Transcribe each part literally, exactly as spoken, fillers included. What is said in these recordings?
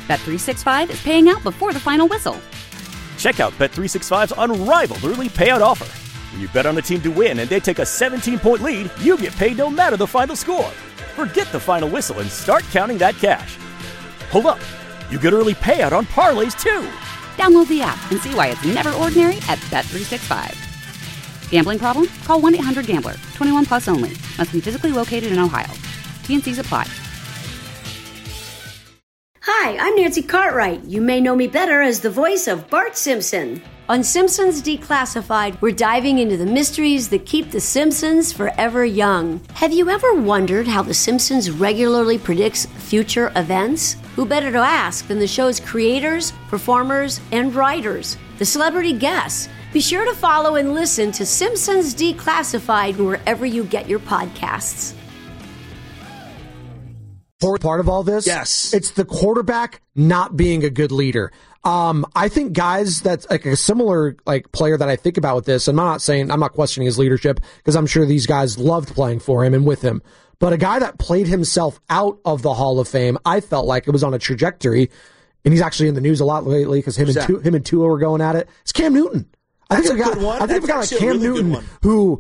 Bet three sixty-five is paying out before the final whistle. Check out Bet three sixty-five's unrivaled early payout offer. When you bet on a team to win and they take a seventeen-point lead, you get paid no matter the final score. Forget the final whistle and start counting that cash. Hold up. You get early payout on parlays, too. Download the app and see why it's never ordinary at Bet three sixty-five. Gambling problem? Call one eight hundred gambler. twenty-one plus only. Must be physically located in Ohio. T N Cs apply. Hi, I'm Nancy Cartwright. You may know me better as the voice of Bart Simpson. On Simpsons Declassified, we're diving into the mysteries that keep the Simpsons forever young. Have you ever wondered how The Simpsons regularly predicts future events? Who better to ask than the show's creators, performers, and writers, the celebrity guests? Be sure to follow and listen to Simpsons Declassified wherever you get your podcasts. Part of all this, yes, it's the quarterback not being a good leader. Um, I think guys that's like a similar like player that I think about with this, and I'm not saying I'm not questioning his leadership because I'm sure these guys loved playing for him and with him. But a guy that played himself out of the Hall of Fame, I felt like it was on a trajectory, and he's actually in the news a lot lately because him and Tu- him and Tua were going at it. It's Cam Newton. I think That's a a guy, good one. I think a guy like Cam really Newton who.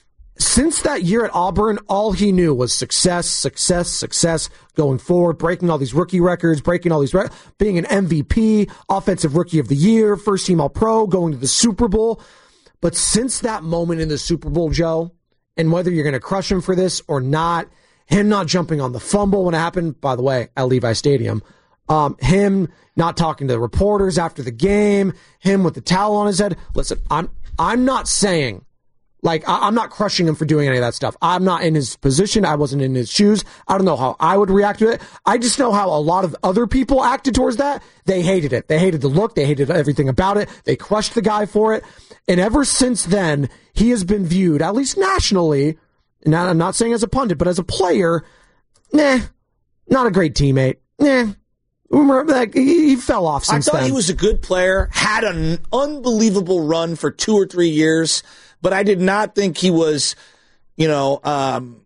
Since that year at Auburn, all he knew was success, success, success going forward, breaking all these rookie records, breaking all these, re- being an M V P, Offensive Rookie of the Year, first team All Pro, going to the Super Bowl. But since that moment in the Super Bowl, Joe, and whether you're going to crush him for this or not, him not jumping on the fumble when it happened, by the way, at Levi Stadium, um, him not talking to the reporters after the game, him with the towel on his head. Listen, I'm I'm not saying. Like, I'm not crushing him for doing any of that stuff. I'm not in his position. I wasn't in his shoes. I don't know how I would react to it. I just know how a lot of other people acted towards that. They hated it. They hated the look. They hated everything about it. They crushed the guy for it. And ever since then, he has been viewed, at least nationally, and I'm not saying as a pundit, but as a player, nah, not a great teammate. Nah. Like, he fell off since I thought then. he was a good player, had an unbelievable run for two or three years, but I did not think he was, you know, um,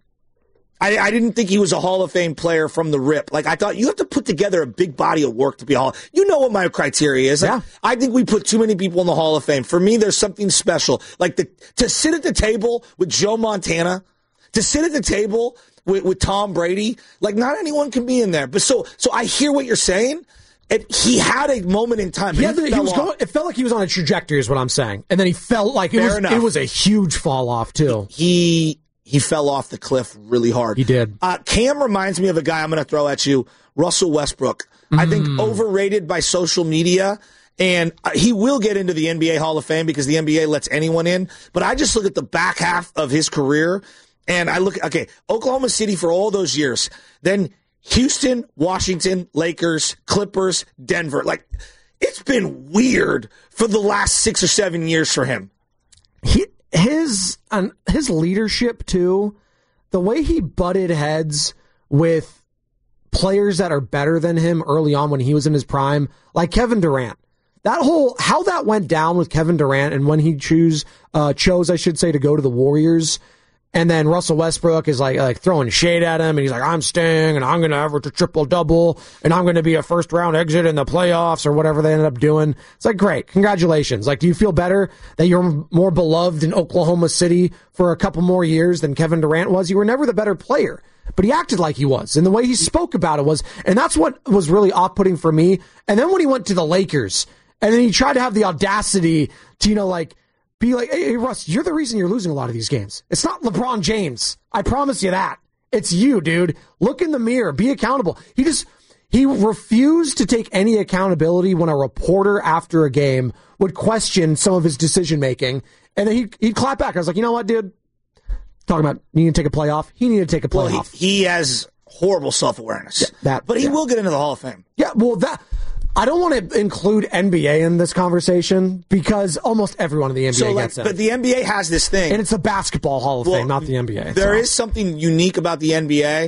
I, I didn't think he was a Hall of Fame player from the rip. Like, I thought you have to put together a big body of work to be a Hall. You know what my criteria is. Like, yeah. I think we put too many people in the Hall of Fame. For me, there's something special. Like, the, to sit at the table with Joe Montana, to sit at the table with, with Tom Brady, like, not anyone can be in there. But so, so I hear what you're saying. And he had a moment in time. Yeah, he he was going, it felt like he was on a trajectory, is what I'm saying. And then he felt like it Fair was enough. it was a huge fall off too. He he fell off the cliff really hard. He did. Uh, Cam reminds me of a guy I'm going to throw at you, Russell Westbrook. Mm. I think overrated by social media. And he will get into the N B A Hall of Fame because the N B A lets anyone in. But I just look at the back half of his career, and I look, okay, Oklahoma City for all those years. Then Houston, Washington, Lakers, Clippers, Denver. Like, it's been weird for the last six or seven years for him. He, his um, his leadership, too, the way he butted heads with players that are better than him early on when he was in his prime, like Kevin Durant. That whole, how that went down with Kevin Durant and when he choose, uh, chose, I should say, to go to the Warriors. And then Russell Westbrook is like like throwing shade at him, and he's like, I'm staying, and I'm going to average a triple-double, and I'm going to be a first-round exit in the playoffs, or whatever they ended up doing. It's like, great, congratulations. Like, do you feel better that you're more beloved in Oklahoma City for a couple more years than Kevin Durant was? You were never the better player, but he acted like he was, and the way he spoke about it was, and that's what was really off-putting for me. And then when he went to the Lakers, and then he tried to have the audacity to, you know, like, be like, hey, hey, Russ, you're the reason you're losing a lot of these games. It's not LeBron James. I promise you that. It's you, dude. Look in the mirror. Be accountable. He just, he refused to take any accountability when a reporter after a game would question some of his decision-making. And then he'd, he'd clap back. I was like, you know what, dude? Talking about needing to take a playoff. He needed to take a playoff. Well, he, he has horrible self-awareness. Yeah, that, but he yeah. will get into the Hall of Fame. Yeah, well, that... I don't want to include N B A in this conversation because almost everyone in the N B A so, like, gets it. But the N B A has this thing. And it's a basketball Hall of well, Fame, not the N B A. There so. is something unique about the N B A.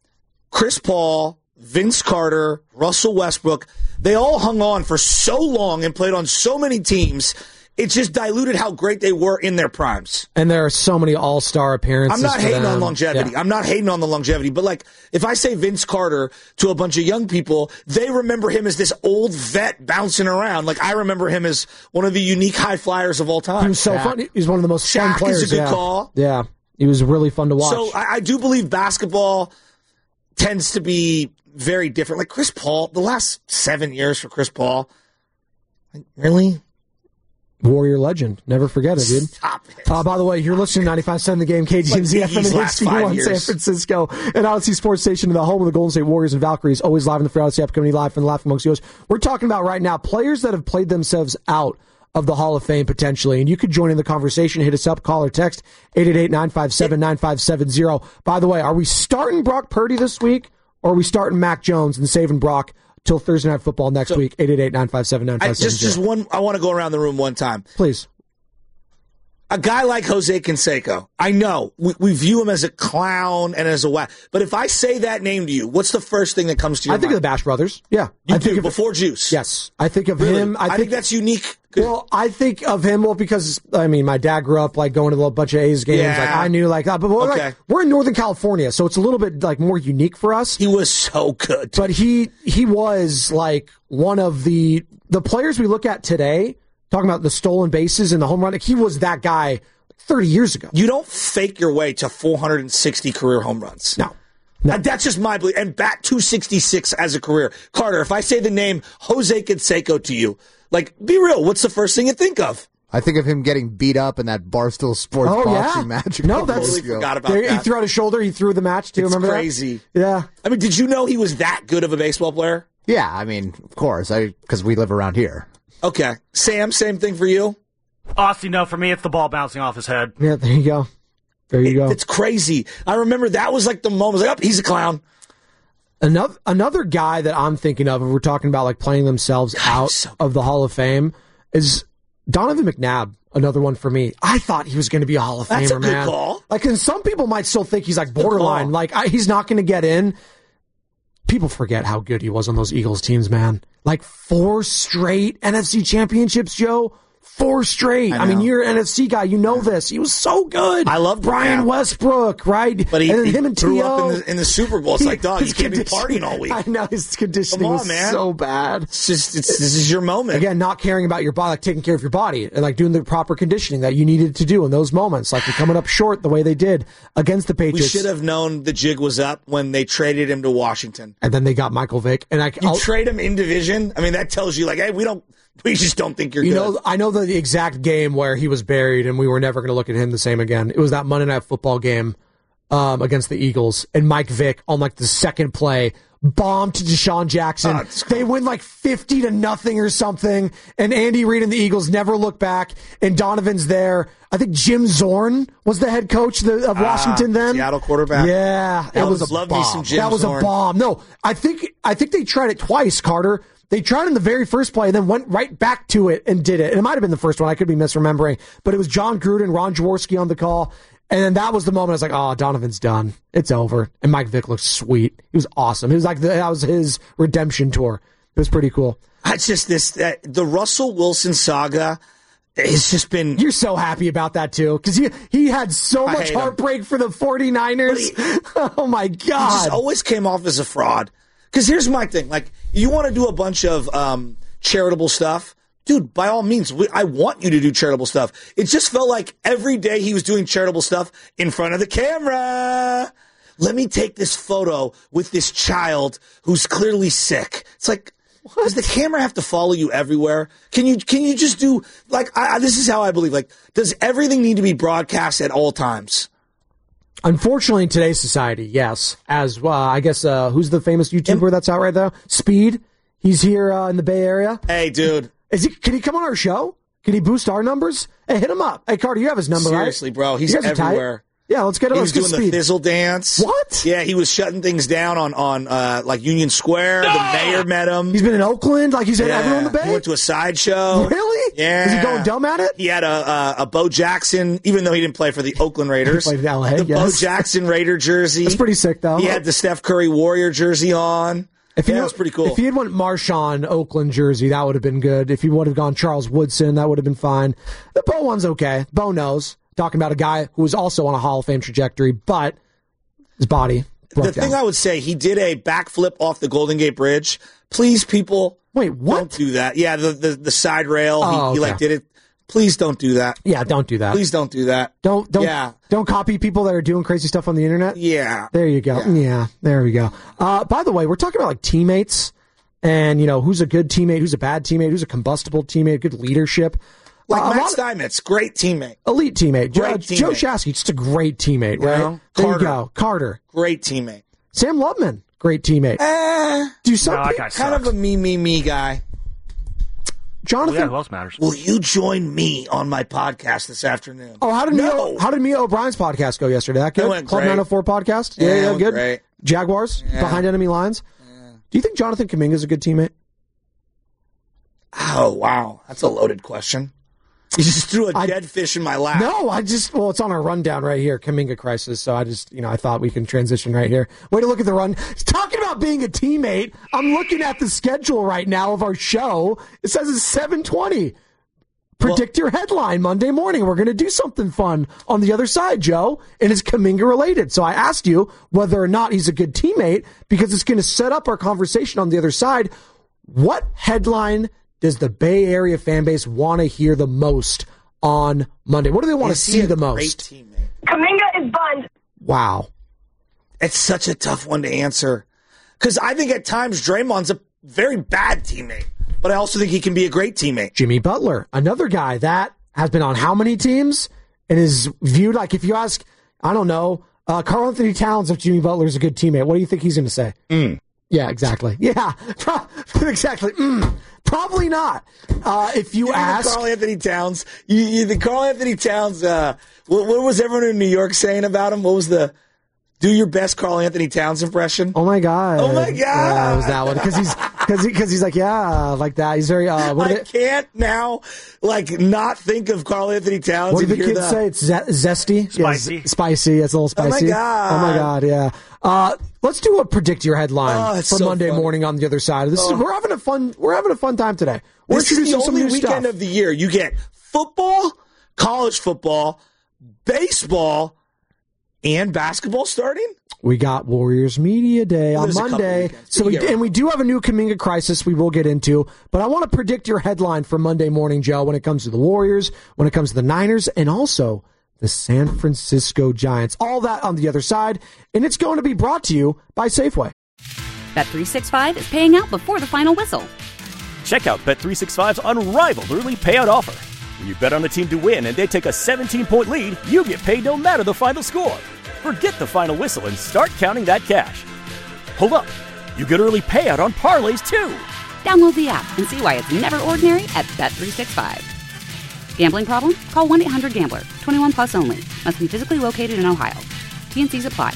Chris Paul, Vince Carter, Russell Westbrook, they all hung on for so long and played on so many teams. It's just diluted how great they were in their primes. And there are so many all-star appearances. I'm not hating them. on longevity. Yeah. I'm not hating on the longevity. But, like, if I say Vince Carter to a bunch of young people, they remember him as this old vet bouncing around. Like, I remember him as one of the unique high flyers of all time. He was so Shaq. fun. He was one of the most fun Shaq players. is a good yeah. call. Yeah. He was really fun to watch. So I, I do believe basketball tends to be very different. Like Chris Paul, the last seven years for Chris Paul, like, really? Warrior legend. Never forget it, dude. Stop it. Uh, by the way, you're listening to ninety-five point seven The Game, K G M Z F M and H D one San Francisco, and Odyssey Sports Station, the home of the Golden State Warriors and Valkyries, always live in the Free Odyssey app, coming live from the Laugh Amongst Yours. We're talking about right now players that have played themselves out of the Hall of Fame potentially, and you could join in the conversation. Hit us up, call or text eight eight eight, nine five seven, nine five seven zero. By the way, are we starting Brock Purdy this week, or are we starting Mac Jones and saving Brock till Thursday Night Football next so, week? eight eight eight, nine five seven, nine five seven zero. Just, just one, I want to go around the room one time. Please. A guy like Jose Canseco, I know we, we view him as a clown and as a whack, but if I say that name to you, what's the first thing that comes to your mind? I think of the Bash Brothers. Yeah, you I do think of, before Juice. Yes, I think of really? him. I, I think, think that's unique. Well, I think of him well because I mean, my dad grew up like going to a bunch of A's games. Yeah. Like I knew like that, but we're, okay. like, we're in Northern California, so it's a little bit like more unique for us. He was so good, but he he was like one of the the players we look at today. Talking about the stolen bases and the home run, like, he was that guy thirty years ago. You don't fake your way to four hundred sixty career home runs. No. no. That's just my belief. And bat two sixty-six as a career. Carter, if I say the name Jose Canseco to you, like, be real, what's the first thing you think of? I think of him getting beat up in that Barstool Sports oh, boxing yeah. match. No, that's totally forgot about there, that. He threw out his shoulder. He threw the match too. It's Remember crazy. that? Yeah. I mean, did you know he was that good of a baseball player? Yeah, I mean, of course, I because we live around here. Okay. Sam, same thing for you? Austin, no, for me, it's the ball bouncing off his head. Yeah, there you go. There you it, go. It's crazy. I remember that was like the moment. Like, oh, he's a clown. Another another guy that I'm thinking of, if we're talking about like playing themselves God, out so of the Hall of Fame, is Donovan McNabb. Another one for me. I thought he was going to be a Hall of That's Famer, a good man. Call. Like, and some people might still think he's like borderline. Like, I, he's not going to get in. People forget how good he was on those Eagles teams, man. Like four straight N F C championships, Joe. Four straight. I, I mean, you're an N F C guy. You know this. He was so good. I love Brian McNabb. Westbrook, right? But he, and then he him and threw T O up in the, in the Super Bowl. It's he, like, dog, you can't be partying all week. I know. His conditioning Come on, was man. so bad. It's just, it's, this is your moment. Again, not caring about your body, like taking care of your body and like doing the proper conditioning that you needed to do in those moments. Like you're coming up short the way they did against the Patriots. We should have known the jig was up when they traded him to Washington. And then they got Michael Vick. And I, you I'll, trade him in division? I mean, that tells you, like, hey, we don't, we just don't think you're you good. know, I know the exact game where he was buried and we were never going to look at him the same again. It was that Monday Night Football game um, against the Eagles, and Mike Vick on like the second play bombed to Deshaun Jackson. Oh, they win like fifty to nothing or something, and Andy Reid and the Eagles never look back, and Donovan's there. I think Jim Zorn was the head coach of, the, of Washington uh, then. Seattle quarterback. Yeah. That it was, was a love bomb. me some Jim That was Zorn. a bomb. No, I think I think they tried it twice, Carter. They tried in the very first play and then went right back to it and did it. And it might have been the first one. I could be misremembering. But it was John Gruden, Ron Jaworski on the call. And then that was the moment I was like, oh, Donovan's done. It's over. And Mike Vick looked sweet. He was awesome. It was like the, that was his redemption tour. It was pretty cool. It's just this, uh, the Russell Wilson saga has just been... You're so happy about that, too. Because he, he had so I much hate heartbreak him. for the 49ers. He, oh, my God. He just always came off as a fraud. Because here's my thing. Like, you want to do a bunch of um, charitable stuff? Dude, by all means, we, I want you to do charitable stuff. It just felt like every day he was doing charitable stuff in front of the camera. Let me take this photo with this child who's clearly sick. It's like, what? Does the camera have to follow you everywhere? Can you can you just do, like, I, this is how I believe, like, does everything need to be broadcast at all times? Unfortunately, in today's society, yes. As uh, I guess, uh, who's the famous YouTuber that's out right now? Speed. He's here uh, in the Bay Area. Hey, dude. Is he? Can he come on our show? Can he boost our numbers? Hey, hit him up. Hey, Carter, you have his number, Seriously, right? bro. He's everywhere. Yeah, let's get him. He let's was get doing Speed. the Thizzle dance. What? Yeah, he was shutting things down on, on uh, like, Union Square. No! The mayor met him. He's been in Oakland. Like, he's had yeah. everyone in the Bay? He went to a sideshow. Really? Yeah. Is he going dumb at it? He had a, a, a Bo Jackson, even though he didn't play for the Oakland Raiders. He played in L A, The yes. Bo Jackson Raider jersey. That's pretty sick, though. He had the Steph Curry Warrior jersey on. If yeah, he, that was pretty cool. If he had went Marshawn Oakland jersey, that would have been good. If he would have gone Charles Woodson, that would have been fine. The Bo one's okay. Bo knows. Talking about a guy who was also on a Hall of Fame trajectory, but his body broke The down. thing I would say, he did a backflip off the Golden Gate Bridge. Please, people, Wait, what? don't do that. Yeah, the the, the side rail. Oh, he, okay. he like did it. Please don't do that. Yeah, don't do that. Please don't do that. Don't don't Yeah. don't copy people that are doing crazy stuff on the internet. Yeah. There you go. Yeah. Yeah, there we go. Uh, by the way, we're talking about like teammates and, you know, who's a good teammate, who's a bad teammate, who's a combustible teammate, good leadership. Like Uh, a Matt lot of- Steinmetz, great teammate. Elite teammate. Great Uh, teammate. Joe Shasky, just a great teammate, right? know, there Carter. you go. Carter. Great teammate. Sam Loveman, great teammate. Eh, Do No, some that pe- guy kind of sucks. a me, me, me guy. Well, Jonathan. yeah, who else matters? Will you join me on my podcast this afternoon? Oh, how did No. Mia, how did Mia O'Brien's podcast go yesterday? That good? It went Club great. nine oh four podcast? Yeah, Yeah, it yeah, went good. great. Jaguars behind enemy lines. Do you think Jonathan Kuminga's a good teammate? Oh, wow. That's a loaded question. You just threw a I- dead fish in my lap. No, I just, well, it's on our rundown right here, Kuminga crisis. So I just, you know, I thought we can transition right here. Way to look at the run. Talking about being a teammate, I'm looking at the schedule right now of our show. It says it's seven twenty. Predict your headline Monday morning. We're going to do something fun on the other side, Joe, and it's Kuminga related. So I asked you whether or not he's a good teammate because it's going to set up our conversation on the other side. What headline does the Bay Area fan base want to hear the most on Monday? What do they want Is to he see a the great most? teammate? Kaminga is bunned. Wow. It's such a tough one to answer. Because I think at times Draymond's a very bad teammate. But I also think he can be a great teammate. Jimmy Butler, another guy that has been on how many teams and is viewed like, if you ask, I don't know, uh, Karl Anthony Towns if Jimmy Butler's a good teammate, what do you think he's going to say? Mm. Yeah, exactly. Yeah, pro- exactly. Mm. Probably not. Uh, if you You know, ask, Karl Anthony Towns, you, you, the Karl Anthony Towns, uh, what, what was everyone in New York saying about him? What was the do your best Karl Anthony Towns impression? oh my god, Oh my God. yeah, it was that one because he's because he, cause he's like yeah, like that. He's very. Uh, what I did it, can't now, like, not think of Karl Anthony Towns. What and did the hear kids that. say? It's ze- zesty, Spicy. Yeah, z- spicy. It's a little Oh my spicy. God. Oh my god! Yeah. Uh, let's do a predict your headline Oh, for it's so Monday funny. morning on the other side. This is, we're having a fun. We're having a fun time today. We're This is the introducing some only new weekend stuff. of the year you get football, college football, baseball, and basketball starting. We got Warriors Media Day on there's a couple Monday, weekends. so You we get and we do have a new Kuminga crisis we will get into. But I want to predict your headline for Monday morning, Joe, when it comes to the Warriors, when it comes to the Niners, and also the San Francisco Giants. All that on the other side, and it's going to be brought to you by Safeway. Bet three sixty-five is paying out before the final whistle. Check out Bet three sixty-five's unrivaled early payout offer. When you bet on a team to win and they take a seventeen-point lead, you get paid no matter the final score. Forget the final whistle and start counting that cash. Hold up. You get early payout on parlays, too. Download the app and see why it's never ordinary at Bet three sixty-five. Gambling problem? Call one eight hundred gambler. twenty-one plus only. Must be physically located in Ohio. T N Cs apply.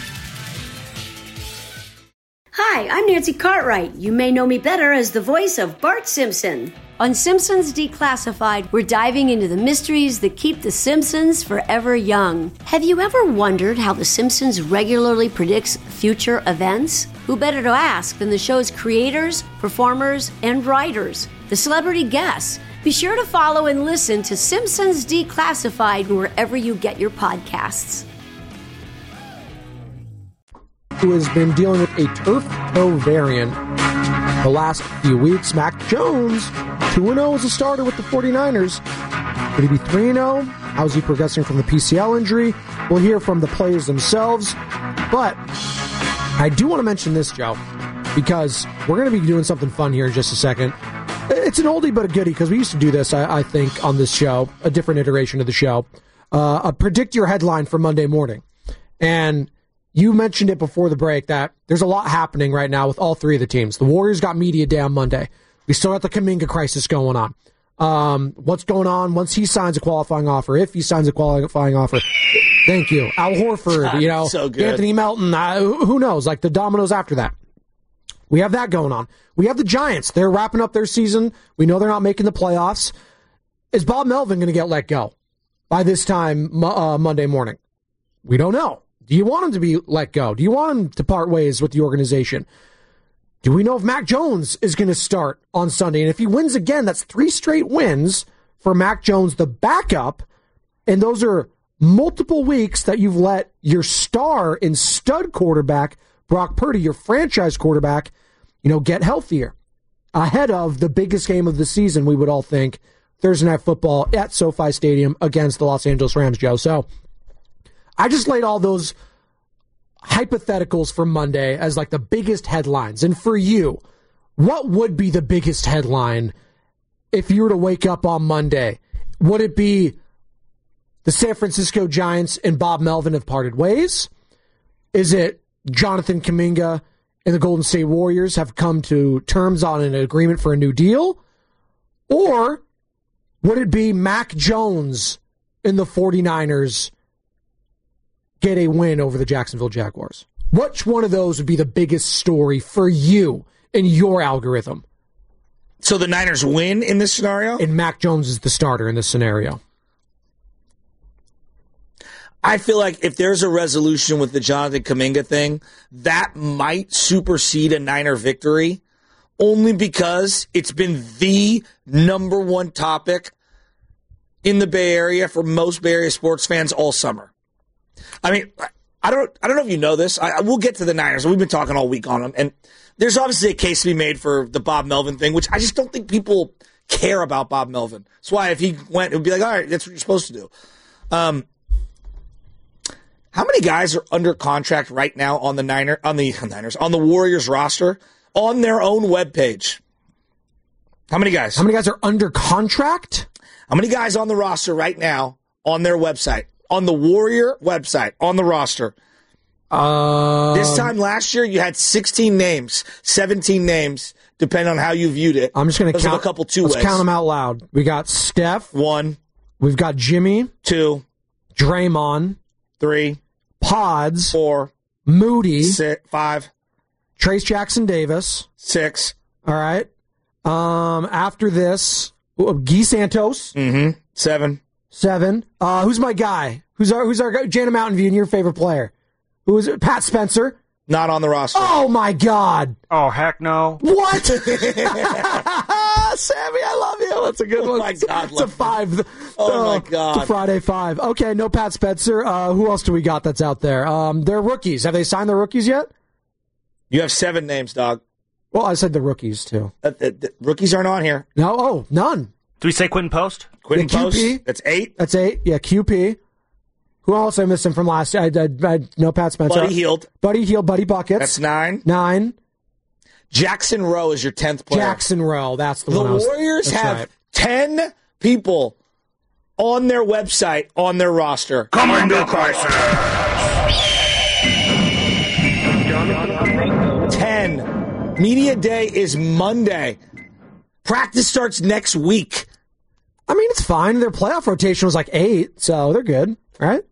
Hi, I'm Nancy Cartwright. You may know me better as the voice of Bart Simpson. On Simpsons Declassified, we're diving into the mysteries that keep The Simpsons forever young. Have you ever wondered how The Simpsons regularly predicts future events? Who better to ask than the show's creators, performers, and writers, the celebrity guests? Be sure to follow and listen to Simpsons Declassified wherever you get your podcasts. Who has been dealing with a turf toe variant the last few weeks. Mac Jones, two and oh as a starter with the 49ers. Could he be three and oh? How is he progressing from the P C L injury? We'll hear from the players themselves. But I do want to mention this, Joe, because we're going to be doing something fun here in just a second. It's an oldie but a goodie, because we used to do this, I, I think, on this show, a different iteration of the show. Uh, a predict your headline for Monday morning. And you mentioned it before the break that there's a lot happening right now with all three of the teams. The Warriors got media day on Monday. We still got the Kuminga crisis going on. Um, what's going on once he signs a qualifying offer, if he signs a qualifying offer? Thank you. Al Horford, you know, So good. Anthony Melton, uh, who knows, like the dominoes after that. We have that going on. We have the Giants. They're wrapping up their season. We know they're not making the playoffs. Is Bob Melvin going to get let go by this time uh, Monday morning? We don't know. Do you want him to be let go? Do you want him to part ways with the organization? Do we know if Mac Jones is going to start on Sunday? And if he wins again, that's three straight wins for Mac Jones, the backup. And those are multiple weeks that you've let your star and stud quarterback, Brock Purdy, your franchise quarterback, you know, get healthier ahead of the biggest game of the season, we would all think, Thursday Night Football at SoFi Stadium against the Los Angeles Rams, Joe. So I just laid all those hypotheticals for Monday as like the biggest headlines. And for you, what would be the biggest headline if you were to wake up on Monday? Would it be the San Francisco Giants and Bob Melvin have parted ways? Is it Jonathan Kuminga and the Golden State Warriors have come to terms on an agreement for a new deal? Or would it be Mac Jones and the 49ers get a win over the Jacksonville Jaguars? Which one of those would be the biggest story for you in your algorithm? So the Niners win in this scenario? And Mac Jones is the starter in this scenario. I feel like if there's a resolution with the Jonathan Kuminga thing, that might supersede a Niner victory, only because it's been the number one topic in the Bay Area for most Bay Area sports fans all summer. I mean, I don't I don't know if you know this. I, we'll get to the Niners. We've been talking all week on them. And there's obviously a case to be made for the Bob Melvin thing, which I just don't think people care about Bob Melvin. That's why if he went, it would be like, all right, that's what you're supposed to do. Um, how many guys are under contract right now on the Niner on the Niners on the Warriors roster on their own webpage? How many guys? How many guys are under contract? How many guys on the roster right now on their website? On the Warrior website, on the roster. Um, this time last year, you had sixteen names, seventeen names, depending on how you viewed it. I'm just going to count a couple two let's ways. count them out loud. We got Steph. One. We've got Jimmy. Two. Draymond. Three. Pods. Four. Moody. Six, five. Trace Jackson Davis. Six. All right. Um, after this, Guy Santos. Mm-hmm. Seven. Seven. Uh, who's my guy? Who's our who's our guy? Jana Mountain View and your favorite player? Who is it? Pat Spencer? Not on the roster. Oh my God. Oh heck no. What? Sammy, I love you. That's a good oh one. My God, it's a five. Oh uh, my God. It's a Friday five. Okay, no Pat Spencer. Uh, who else do we got that's out there? Um, they're rookies. Have they signed their rookies yet? You have seven names, dog. Well, I said the rookies too. Uh, the, the rookies aren't on here. No. Oh, none. Do we say Quentin Post? Quentin Yeah, Post. Q P. That's eight. That's eight. Yeah, Q P. Who else am I missing from last year? I, I, I no Pat Spencer. Buddy Hield. Buddy Hield. Buddy Buckets. That's nine. Nine. Jackson Rowe is your tenth player. Jackson Rowe. That's the, the one. I was, Warriors that's have right. ten people on their website, on their roster. Commander Crisis. ten. Media day is Monday. Practice starts next week. I mean, it's fine. Their playoff rotation was like eight, so they're good, right?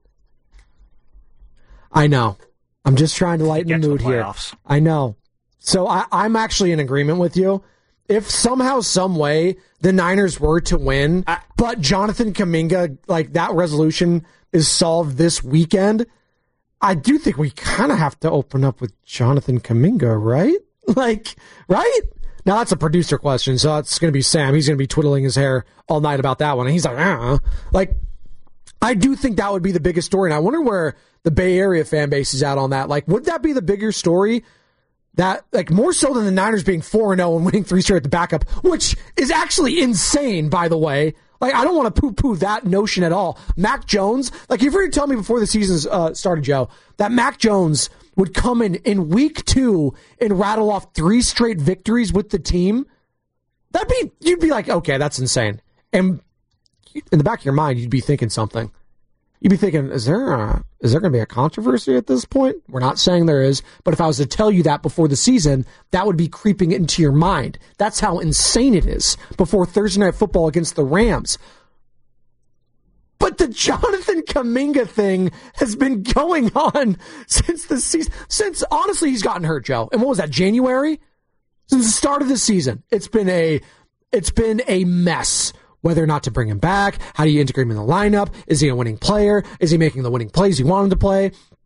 I know. I'm just trying to lighten the mood here. I know. So I, I'm actually in agreement with you. If somehow, some way, the Niners were to win, I, but Jonathan Kuminga, like that resolution is solved this weekend, I do think we kind of have to open up with Jonathan Kuminga, right? Like, right? Now, that's a producer question, so it's going to be Sam. He's going to be twiddling his hair all night about that one. And he's like, ah. Like, I do think that would be the biggest story. And I wonder where the Bay Area fan base is at on that. Like, would that be the bigger story? That, like, more so than the Niners being four and oh and winning three straight at the backup, which is actually insane, by the way. Like, I don't want to poo-poo that notion at all. Mac Jones, like, you've already told me before the season uh, started, Joe, that Mac Jones would come in in week two and rattle off three straight victories with the team. That'd be, you'd be like, okay, that's insane. And in the back of your mind, you'd be thinking something. You'd be thinking, is there a, is there going to be a controversy at this point? We're not saying there is, but if I was to tell you that before the season, that would be creeping into your mind. That's how insane it is before Thursday Night Football against the Rams. But the Jonathan Kuminga thing has been going on since the season. Since, honestly, he's gotten hurt, Joe. And what was that, January? Since the start of the season. It's been a, it's been a mess. Whether or not to bring him back, how do you integrate him in the lineup? Is he a winning player? Is he making the winning plays you want him to play?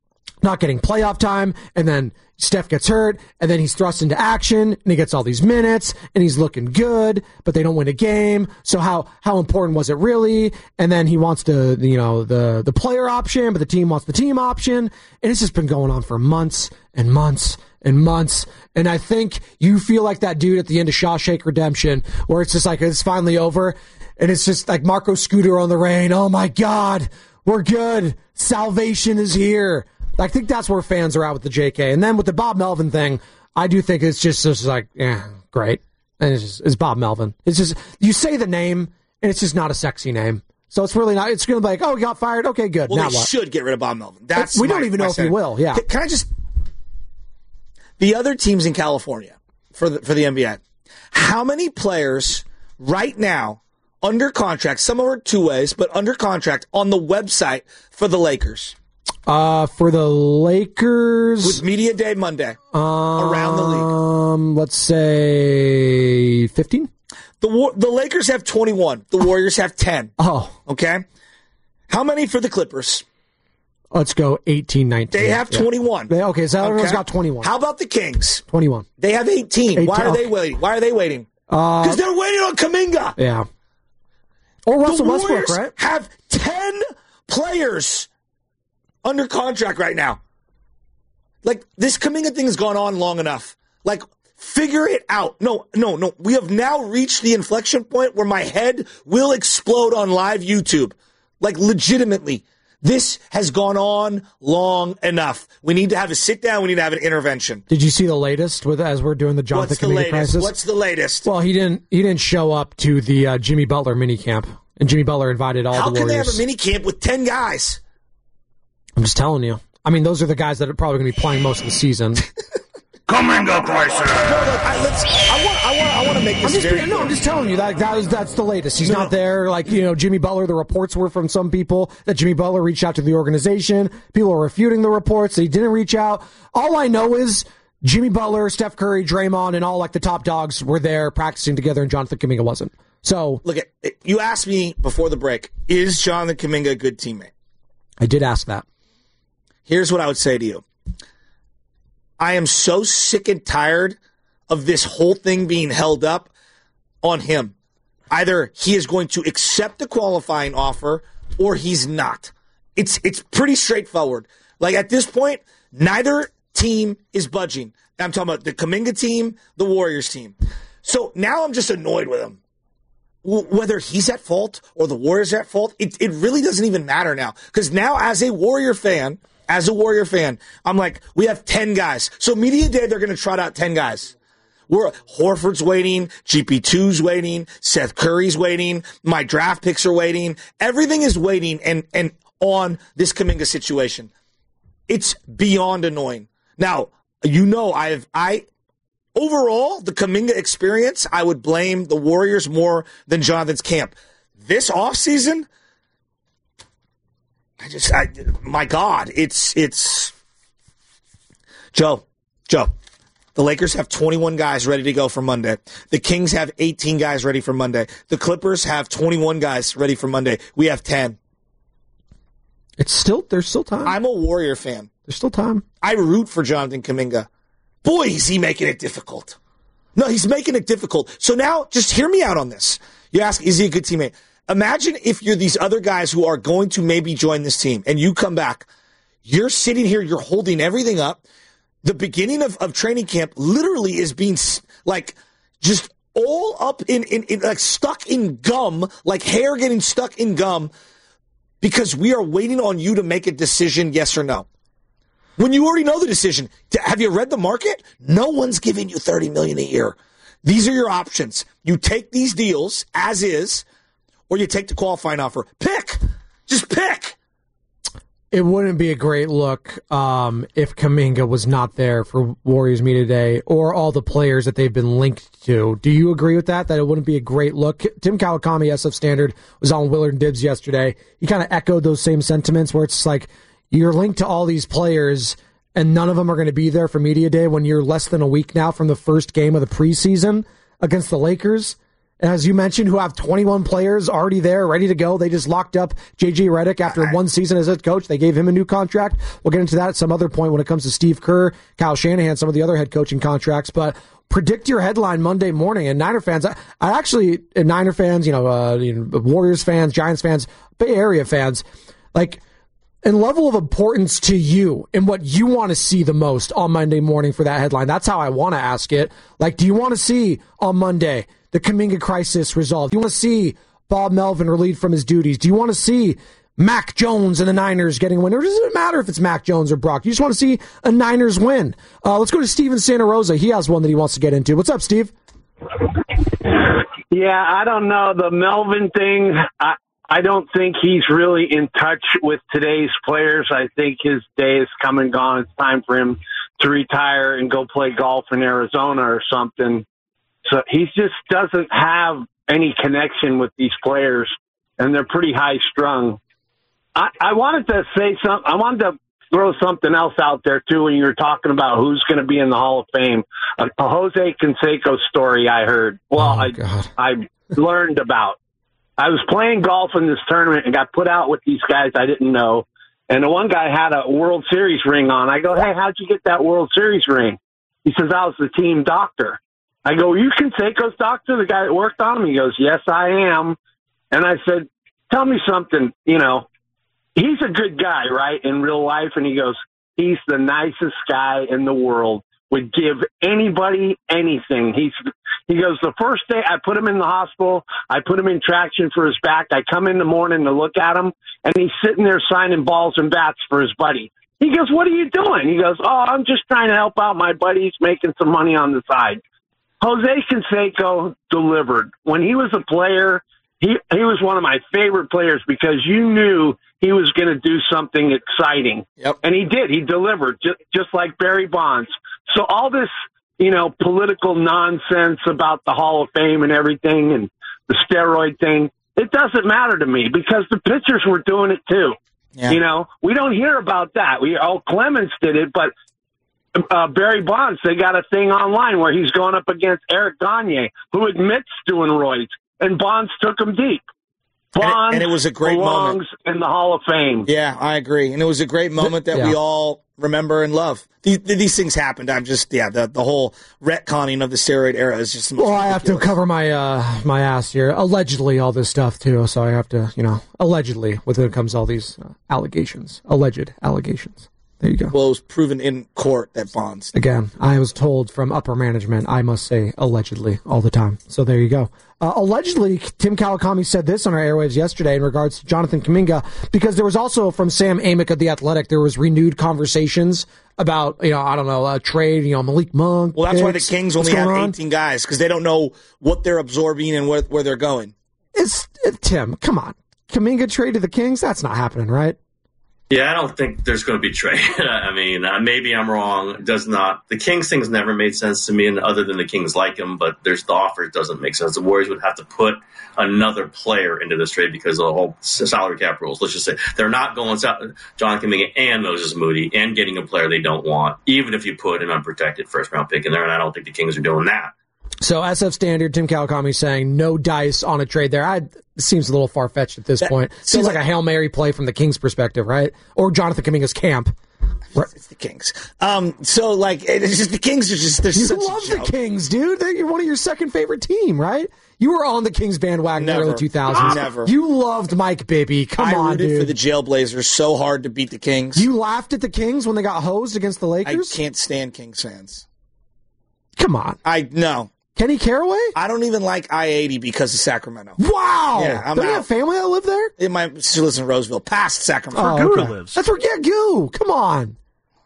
not getting playoff time, and then Steph gets hurt, and then he's thrust into action, and he gets all these minutes, and he's looking good, but they don't win a game. So how how important was it really? And then he wants to, you know, the the player option, but the team wants the team option, and it's just been going on for months and months and months. And I think you feel like that dude at the end of Shawshank Redemption, where it's just like it's finally over, and it's just like Marco Scooter on the rain. Oh my God, we're good. Salvation is here. I think that's where fans are at with the J K. And then with the Bob Melvin thing, I do think it's just, just like, yeah, great. And it's just, it's Bob Melvin. It's just, you say the name, and it's just not a sexy name. So it's really not, it's going to be like, oh, he got fired. Okay, good. Well, now they what? should get rid of Bob Melvin. That's we my, don't even know if he will, yeah. Can, can I just, the other teams in California for the, for the N B A, how many players right now under contract, some are two ways, but under contract on the website for the Lakers? Uh, for the Lakers, with Media Day Monday um, around the league, um, let's say fifteen. The War- the Lakers have twenty-one. The Warriors have ten. Oh, okay. How many for the Clippers? Let's go eighteen, nineteen. They have twenty-one. Yeah. Okay, so everyone's okay. got twenty-one. How about the Kings? twenty-one. They have eighteen. eighteen. Why are okay. they waiting? Why are they waiting? Because uh, they're waiting on Kuminga. Yeah. Or Russell the Westbrook, Warriors right? Have ten players under contract right now. Like, this Kuminga thing has gone on long enough. Like, figure it out. No, no, no. We have now reached the inflection point where my head will explode on live YouTube. Like, legitimately. This has gone on long enough. We need to have a sit down. We need to have an intervention. Did you see the latest with as we're doing the Jonathan What's the Kuminga latest? crisis? What's the latest? Well, he didn't. He didn't show up to the uh, Jimmy Butler minicamp, and Jimmy Butler invited all How the Warriors. How can they have a minicamp with ten guys? I'm just telling you. I mean, those are the guys that are probably going to be playing most of the season. Kuminga crisis. No, look, I, let's, I want, I want, I want to make this I'm just, very no, I'm just telling you that that is that's the latest. He's no. not there. Like, you know, Jimmy Butler. The reports were from some people that Jimmy Butler reached out to the organization. People are refuting the reports. He didn't reach out. All I know is Jimmy Butler, Steph Curry, Draymond, and all like the top dogs were there practicing together, and Jonathan Kuminga wasn't. So look, at you asked me before the break: is Jonathan Kuminga a good teammate? I did ask that. Here's what I would say to you. I am so sick and tired of this whole thing being held up on him. Either he is going to accept the qualifying offer or he's not. It's it's pretty straightforward. Like, at this point, neither team is budging. I'm talking about the Kuminga team, the Warriors team. So now I'm just annoyed with him. Whether he's at fault or the Warriors are at fault, it, it really doesn't even matter now. Because now, as a Warrior fan, as a Warrior fan, I'm like, we have ten guys. So Media Day, they're going to trot out ten guys. We're Horford's waiting, G P two's waiting, Seth Curry's waiting, my draft picks are waiting. Everything is waiting and, and on this Kuminga situation. It's beyond annoying. Now, you know, I've, I, overall, the Kuminga experience, I would blame the Warriors more than Jonathan's camp. This offseason, I just, I, my God, it's, it's, Joe, Joe, the Lakers have twenty-one guys ready to go for Monday. The Kings have eighteen guys ready for Monday. The Clippers have twenty-one guys ready for Monday. We have ten. It's still, there's still time. I'm a Warrior fan. There's still time. I root for Jonathan Kuminga. Boy, is he making it difficult. No, he's making it difficult. So now, just hear me out on this. You ask, is he a good teammate? Imagine if you're these other guys who are going to maybe join this team, and you come back. You're sitting here, you're holding everything up. The beginning of, of training camp literally is being, like, just all up in, in, in, like, stuck in gum, like hair getting stuck in gum, because we are waiting on you to make a decision, yes or no. When you already know the decision, have you read the market? No one's giving you thirty million dollars a year. These are your options. You take these deals as is, or you take the qualifying offer. Pick. Just pick. It wouldn't be a great look um, if Kuminga was not there for Warriors Media Day or all the players that they've been linked to. Do you agree with that, that it wouldn't be a great look? Tim Kawakami, S F Standard, was on Willard and Dibs yesterday. He kind of echoed those same sentiments where it's like you're linked to all these players and none of them are going to be there for Media Day when you're less than a week now from the first game of the preseason against the Lakers. as you mentioned, who have twenty-one players already there, ready to go. They just locked up J J Redick after one season as head coach. They gave him a new contract. We'll get into that at some other point when it comes to Steve Kerr, Kyle Shanahan, some of the other head coaching contracts. But predict your headline Monday morning. And Niner fans, I, I actually, Niner fans, you know, uh, you know, Warriors fans, Giants fans, Bay Area fans, like, and level of importance to you and what you want to see the most on Monday morning for that headline. That's how I want to ask it. Like, do you want to see on Monday the Kuminga crisis resolved? Do you want to see Bob Melvin relieved from his duties? Do you want to see Mac Jones and the Niners getting a win? Or does it matter if it's Mac Jones or Brock? You just want to see a Niners win. Uh, let's go to Steve in Santa Rosa. He has one that he wants to get into. What's up, Steve? Yeah, I don't know. The Melvin thing, I, I don't think he's really in touch with today's players. I think his day is come and gone. It's time for him to retire and go play golf in Arizona or something. So he just doesn't have any connection with these players, and they're pretty high strung. I, I wanted to say something. I wanted to throw something else out there too. When you were talking about who's going to be in the Hall of Fame, a, a Jose Canseco story I heard. Well, oh, I God. I learned about. I was playing golf in this tournament and got put out with these guys I didn't know. And the one guy had a World Series ring on. I go, hey, how'd you get that World Series ring? He says, I was the team doctor. I go, are you Canseco's doctor, the guy that worked on him? He goes, yes, I am. And I said, tell me something. You know, he's a good guy, right, in real life. And he goes, he's the nicest guy in the world. Would give anybody anything. He's, he goes, the first day I put him in the hospital, I put him in traction for his back. I come in the morning to look at him, and he's sitting there signing balls and bats for his buddy. He goes, what are you doing? He goes, oh, I'm just trying to help out my buddy. He's making some money on the side. Jose Canseco delivered. When he was a player, he, he was one of my favorite players because you knew he was going to do something exciting. Yep. And he did. He delivered, just, just like Barry Bonds. So all this, you know, political nonsense about the Hall of Fame and everything and the steroid thing, it doesn't matter to me because the pitchers were doing it too. Yeah. You know, we don't hear about that. We oh, Clemens did it, but uh, Barry Bonds, they got a thing online where he's going up against Eric Gagne, who admits doing roids, and Bonds took him deep. Bonds and it, and it was a great belongs moment in the Hall of Fame. Yeah, I agree. And it was a great moment that yeah. we all remember and love. These, these things happened. I'm just, yeah, the, the whole retconning of the steroid era is just the most Well, ridiculous. I have to cover my uh, my ass here. Allegedly, all this stuff, too. So I have to, you know, allegedly, when it comes to all these uh, allegations. Alleged allegations. There you go. Well, it was proven in court that Bonds. Again, I was told from upper management, I must say allegedly all the time. So there you go. Uh, allegedly, Tim Kawakami said this on our airwaves yesterday in regards to Jonathan Kuminga, because there was also from Sam Amick of The Athletic, there was renewed conversations about, you know, I don't know, a trade, you know, Malik Monk. Well, that's picks, why the Kings only have eighteen guys, because they don't know what they're absorbing and where, where they're going. It's it, Tim, come on. Kuminga trade to the Kings? That's not happening, right? Yeah, I don't think there's going to be trade. I mean, uh, maybe I'm wrong. It does not. The Kings thing's never made sense to me, and other than the Kings like him, but there's the offer doesn't make sense. The Warriors would have to put another player into this trade because of the whole salary cap rules. Let's just say they're not going John Kuminga and Moses Moody and getting a player they don't want, even if you put an unprotected first-round pick in there, and I don't think the Kings are doing that. So S F Standard, Tim Kawakami saying no dice on a trade there. I, it seems a little far-fetched at this that, point. Seems like, like a Hail Mary play from the Kings' perspective, right? Or Jonathan Kuminga's camp. Right. It's the Kings. Um, so, like, it's just the Kings are just, they're you such love a joke. the Kings, dude. They're one of your second favorite team, right? You were on the Kings bandwagon Never. in the early two thousands. Never. You loved Mike Bibby. Come I on, rooted dude. for the Jailblazers so hard to beat the Kings. You laughed at the Kings when they got hosed against the Lakers? I can't stand Kings fans. Come on. I, no. Kenny Caraway? I don't even like I eighty because of Sacramento. Wow! Yeah, I'm Don't out. you have family that live there? It, my sister lives in Roseville, past Sacramento. Oh, Where Guru okay. lives. That's where, yeah, Goo. Come on.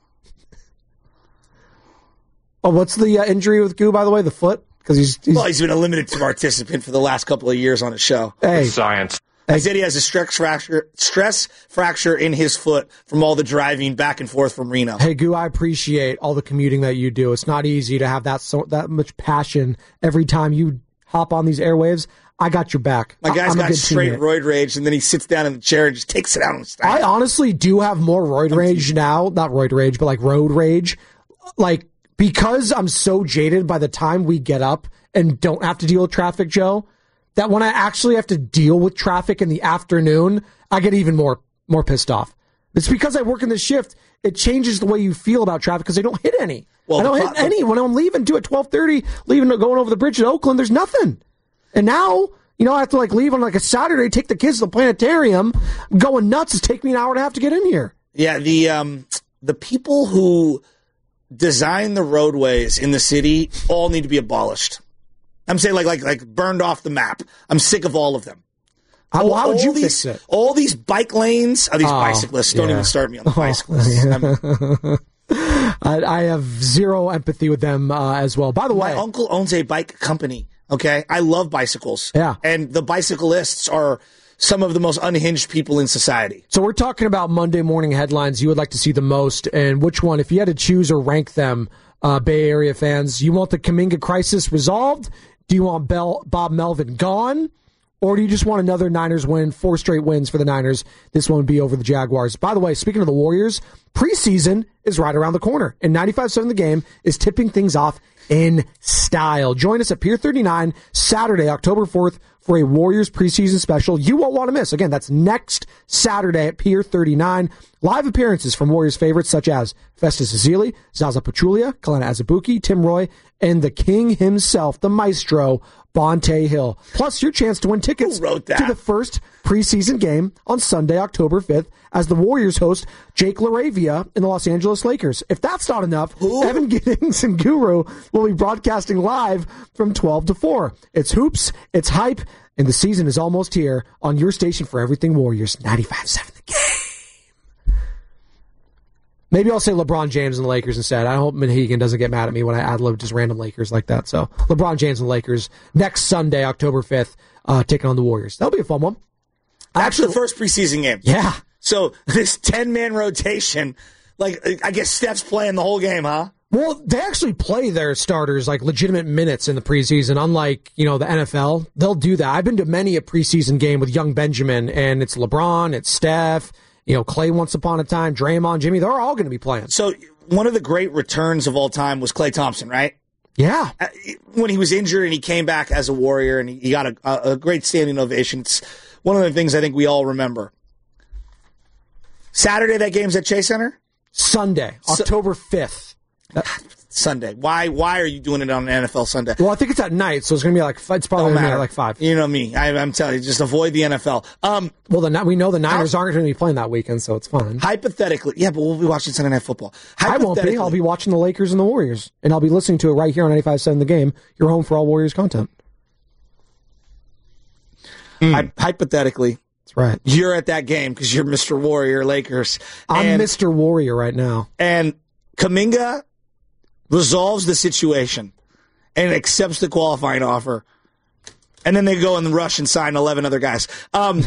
Oh, what's the uh, injury with Goo, by the way? The foot? Because he's, he's Well, he's been a limited participant for the last couple of years on his show. Hey, Science. I said he has a stress fracture, stress fracture in his foot from all the driving back and forth from Reno. Hey, Goo, I appreciate all the commuting that you do. It's not easy to have that so that much passion every time you hop on these airwaves. I got your back. My guy's I'm a got good straight teammate. roid rage, and then he sits down in the chair and just takes it out on his I honestly do have more roid rage now. Not roid rage, but like road rage. Like, because I'm so jaded by the time we get up and don't have to deal with traffic, Joe, that when I actually have to deal with traffic in the afternoon, I get even more more pissed off. It's because I work in this shift. It changes the way you feel about traffic because I don't hit any. Well, I don't hit any. When I'm leaving to at twelve thirty, leaving, going over the bridge at Oakland, there's nothing. And now, you know, I have to like leave on like a Saturday, take the kids to the planetarium, going nuts. It's taking me an hour and a half to get in here. Yeah, the um, the people who design the roadways in the city all need to be abolished. I'm saying like like like burned off the map. I'm sick of all of them. How, how would you these, fix it? All these bike lanes, oh, these oh, bicyclists, don't yeah. even start me on the bicyclists. Oh, yeah. I, I have zero empathy with them uh, as well. By the way, my uncle owns a bike company. Okay, I love bicycles. Yeah, and the bicyclists are some of the most unhinged people in society. So we're talking about Monday morning headlines you would like to see the most, and which one, if you had to choose or rank them, uh, Bay Area fans, you want the Kuminga crisis resolved? Do you want Bell, Bob Melvin gone? Or do you just want another Niners win, four straight wins for the Niners? This one would be over the Jaguars. By the way, speaking of the Warriors, preseason is right around the corner, and ninety-five seven The Game is tipping things off in style. Join us at Pier thirty-nine, Saturday, October fourth, for a Warriors preseason special you won't want to miss. Again, that's next Saturday at Pier thirty-nine. Live appearances from Warriors favorites such as Festus Ezeli, Zaza Pachulia, Kalena Azubuike, Tim Roy, and the king himself, the maestro, Bonte Hill. Plus your chance to win tickets to the first preseason game on Sunday, October fifth, as the Warriors host Jake LaRavia in the Los Angeles Lakers. If that's not enough, Ooh. Evan Giddings and Guru will be broadcasting live from twelve to four. It's hoops, it's hype, and the season is almost here on your station for everything Warriors, ninety-five seven The Game. Maybe I'll say LeBron James and the Lakers instead. I hope Manhegan doesn't get mad at me when I ad-lib just random Lakers like that. So LeBron James and the Lakers next Sunday, October fifth, uh, taking on the Warriors. That'll be a fun one. That's Actually, the first preseason game. Yeah. So this ten-man rotation, like I guess Steph's playing the whole game, huh? Well, they actually play their starters like legitimate minutes in the preseason, unlike, you know, the N F L. They'll do that. I've been to many a preseason game with young Benjamin, and it's LeBron, it's Steph, you know, Clay once upon a time, Draymond, Jimmy, they're all going to be playing. So one of the great returns of all time was Klay Thompson, right? Yeah. When he was injured and he came back as a Warrior and he got a, a great standing ovation. It's one of the things I think we all remember. Saturday, that game's at Chase Center? Sunday, October fifth. Sunday. Why Why are you doing it on an N F L Sunday? Well, I think it's at night, so it's going to be like, it's probably going to be at like five. You know me. I, I'm telling you, just avoid the N F L. Um, well, the, we know the Niners how, aren't going to be playing that weekend, so it's fine. Hypothetically, yeah, but we'll be watching Sunday Night Football. I won't be. I'll be watching the Lakers and the Warriors, and I'll be listening to it right here on ninety-five seven The Game, your home for all Warriors content. Mm. Hy- hypothetically. That's right. You're at that game because you're Mister Warrior Lakers. I'm and, Mister Warrior right now. And Kuminga resolves the situation and accepts the qualifying offer. And then they go and rush and sign eleven other guys. Um,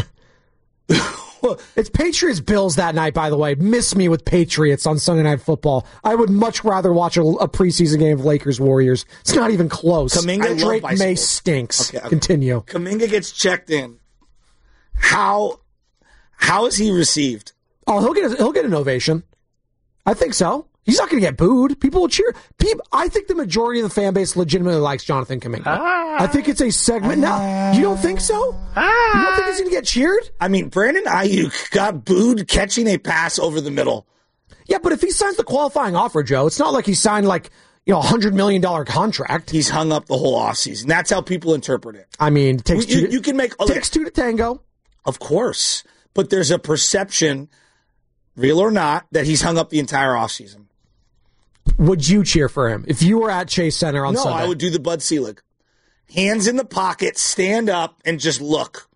it's Patriots Bills that night, by the way. Miss me with Patriots on Sunday Night Football. I would much rather watch a, a preseason game of Lakers Warriors. It's not even close. Kuminga Drake May stinks. Okay, okay. Continue. Kuminga gets checked in. How how is he received? Oh, he'll get a, he'll get an ovation. I think so. He's not going to get booed. People will cheer. People, I think the majority of the fan base legitimately likes Jonathan Kuminga. Ah, I think it's a segment. Ah, now, you don't think so? Ah, you don't think he's going to get cheered? I mean, Brandon Ayuk got booed catching a pass over the middle. Yeah, but if he signs the qualifying offer, Joe, it's not like he signed like, you know, a one hundred million dollars contract. He's hung up the whole offseason. That's how people interpret it. I mean, it takes you, two to, you can make okay. takes two to tango. Of course. But there's a perception, real or not, that he's hung up the entire offseason. Would you cheer for him if you were at Chase Center on no, Sunday? No, I would do the Bud Selig. Hands in the pocket, stand up, and just look.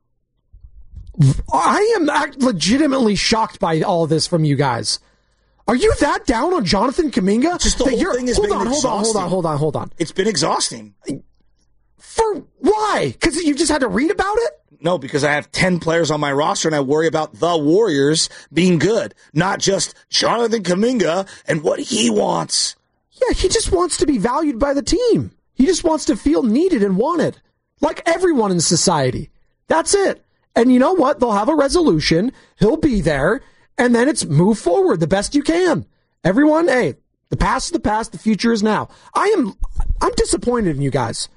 I am legitimately shocked by all this from you guys. Are you that down on Jonathan Kuminga? Just the whole thing has hold been on, exhausting. Hold on, hold on, hold on, hold on. It's been exhausting. For why? Because you just had to read about it? No, because I have ten players on my roster and I worry about the Warriors being good, not just Jonathan Kuminga and what he wants. Yeah, he just wants to be valued by the team. He just wants to feel needed and wanted, like everyone in society. That's it. And you know what? They'll have a resolution. He'll be there, and then it's move forward the best you can. Everyone, hey, the past is the past, the future is now. I am, I'm disappointed in you guys.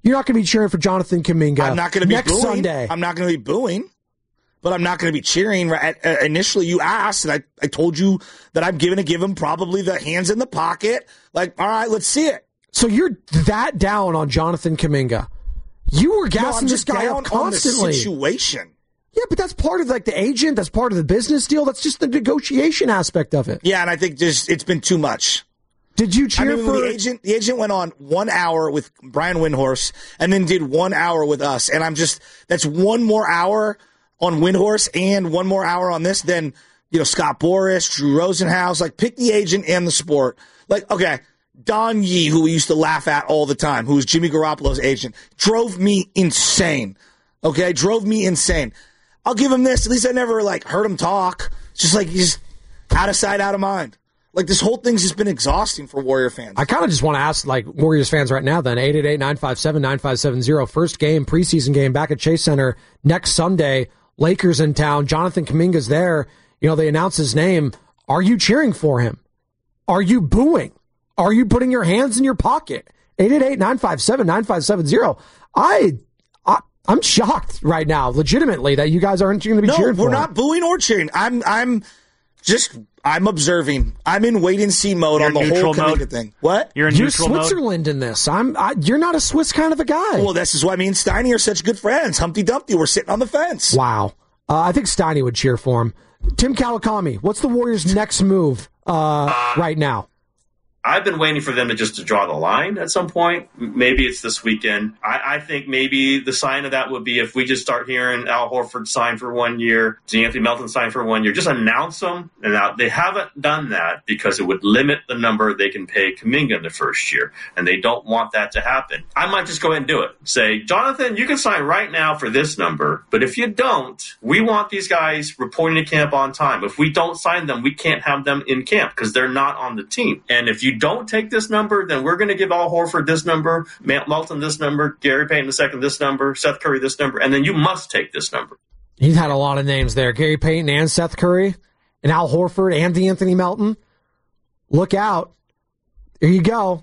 You're not going to be cheering for Jonathan Kuminga. I'm not going to be next booing. Sunday. I'm not going to be booing, but I'm not going to be cheering. Right, uh, initially, you asked, and I, I told you that I'm going to give him probably the hands in the pocket. Like, all right, let's see it. So you're that down on Jonathan Kuminga. You were gassing no, this guy up constantly. On the situation. Yeah, but that's part of like the agent. That's part of the business deal. That's just the negotiation aspect of it. Yeah, and I think just it's been too much. Did you cheer I mean, for the agent? The agent went on one hour with Brian Windhorst, and then did one hour with us. And I'm just that's one more hour on Windhorst and one more hour on this. Then you know Scott Boras, Drew Rosenhaus. Like pick the agent and the sport. Like okay. Don Yee, who we used to laugh at all the time, who was Jimmy Garoppolo's agent, drove me insane. Okay, drove me insane. I'll give him this. At least I never like heard him talk. It's just like he's out of sight, out of mind. Like this whole thing's just been exhausting for Warrior fans. I kind of just want to ask like Warriors fans right now then, eight eight eight, nine five seven, nine five seven zero. First game, preseason game back at Chase Center next Sunday. Lakers in town. Jonathan Kuminga's there. You know, they announce his name. Are you cheering for him? Are you booing? Are you putting your hands in your pocket? eight eight eight, nine five seven, nine five seven zero. I, I, I'm shocked right now, legitimately, that you guys aren't going to be no, cheering for we're him. not booing or cheering. I'm, I'm just, I'm observing. I'm in wait and see mode You're on the whole Kuminga thing. What? You're in You're neutral Switzerland mode? in this. I'm. I, you're not a Swiss kind of a guy. Well, this is why me and Steiny are such good friends. Humpty Dumpty, we're sitting on the fence. Wow. Uh, I think Steiny would cheer for him. Tim Kawakami, what's the Warriors' next move uh, right now? I've been waiting for them to just to draw the line at some point. Maybe it's this weekend. I, I think maybe the sign of that would be if we just start hearing Al Horford sign for one year, Anthony Melton sign for one year, just announce them. And now they haven't done that because it would limit the number they can pay Kuminga in the first year. And they don't want that to happen. I might just go ahead and do it. Say, Jonathan, you can sign right now for this number. But if you don't, we want these guys reporting to camp on time. If we don't sign them, we can't have them in camp because they're not on the team. And if you don't take this number, then we're going to give Al Horford this number, Melton this number, Gary Payton the second this number, Seth Curry this number, and then you must take this number. He's had a lot of names there. Gary Payton and Seth Curry and Al Horford and Anthony Melton. Look out. There you go.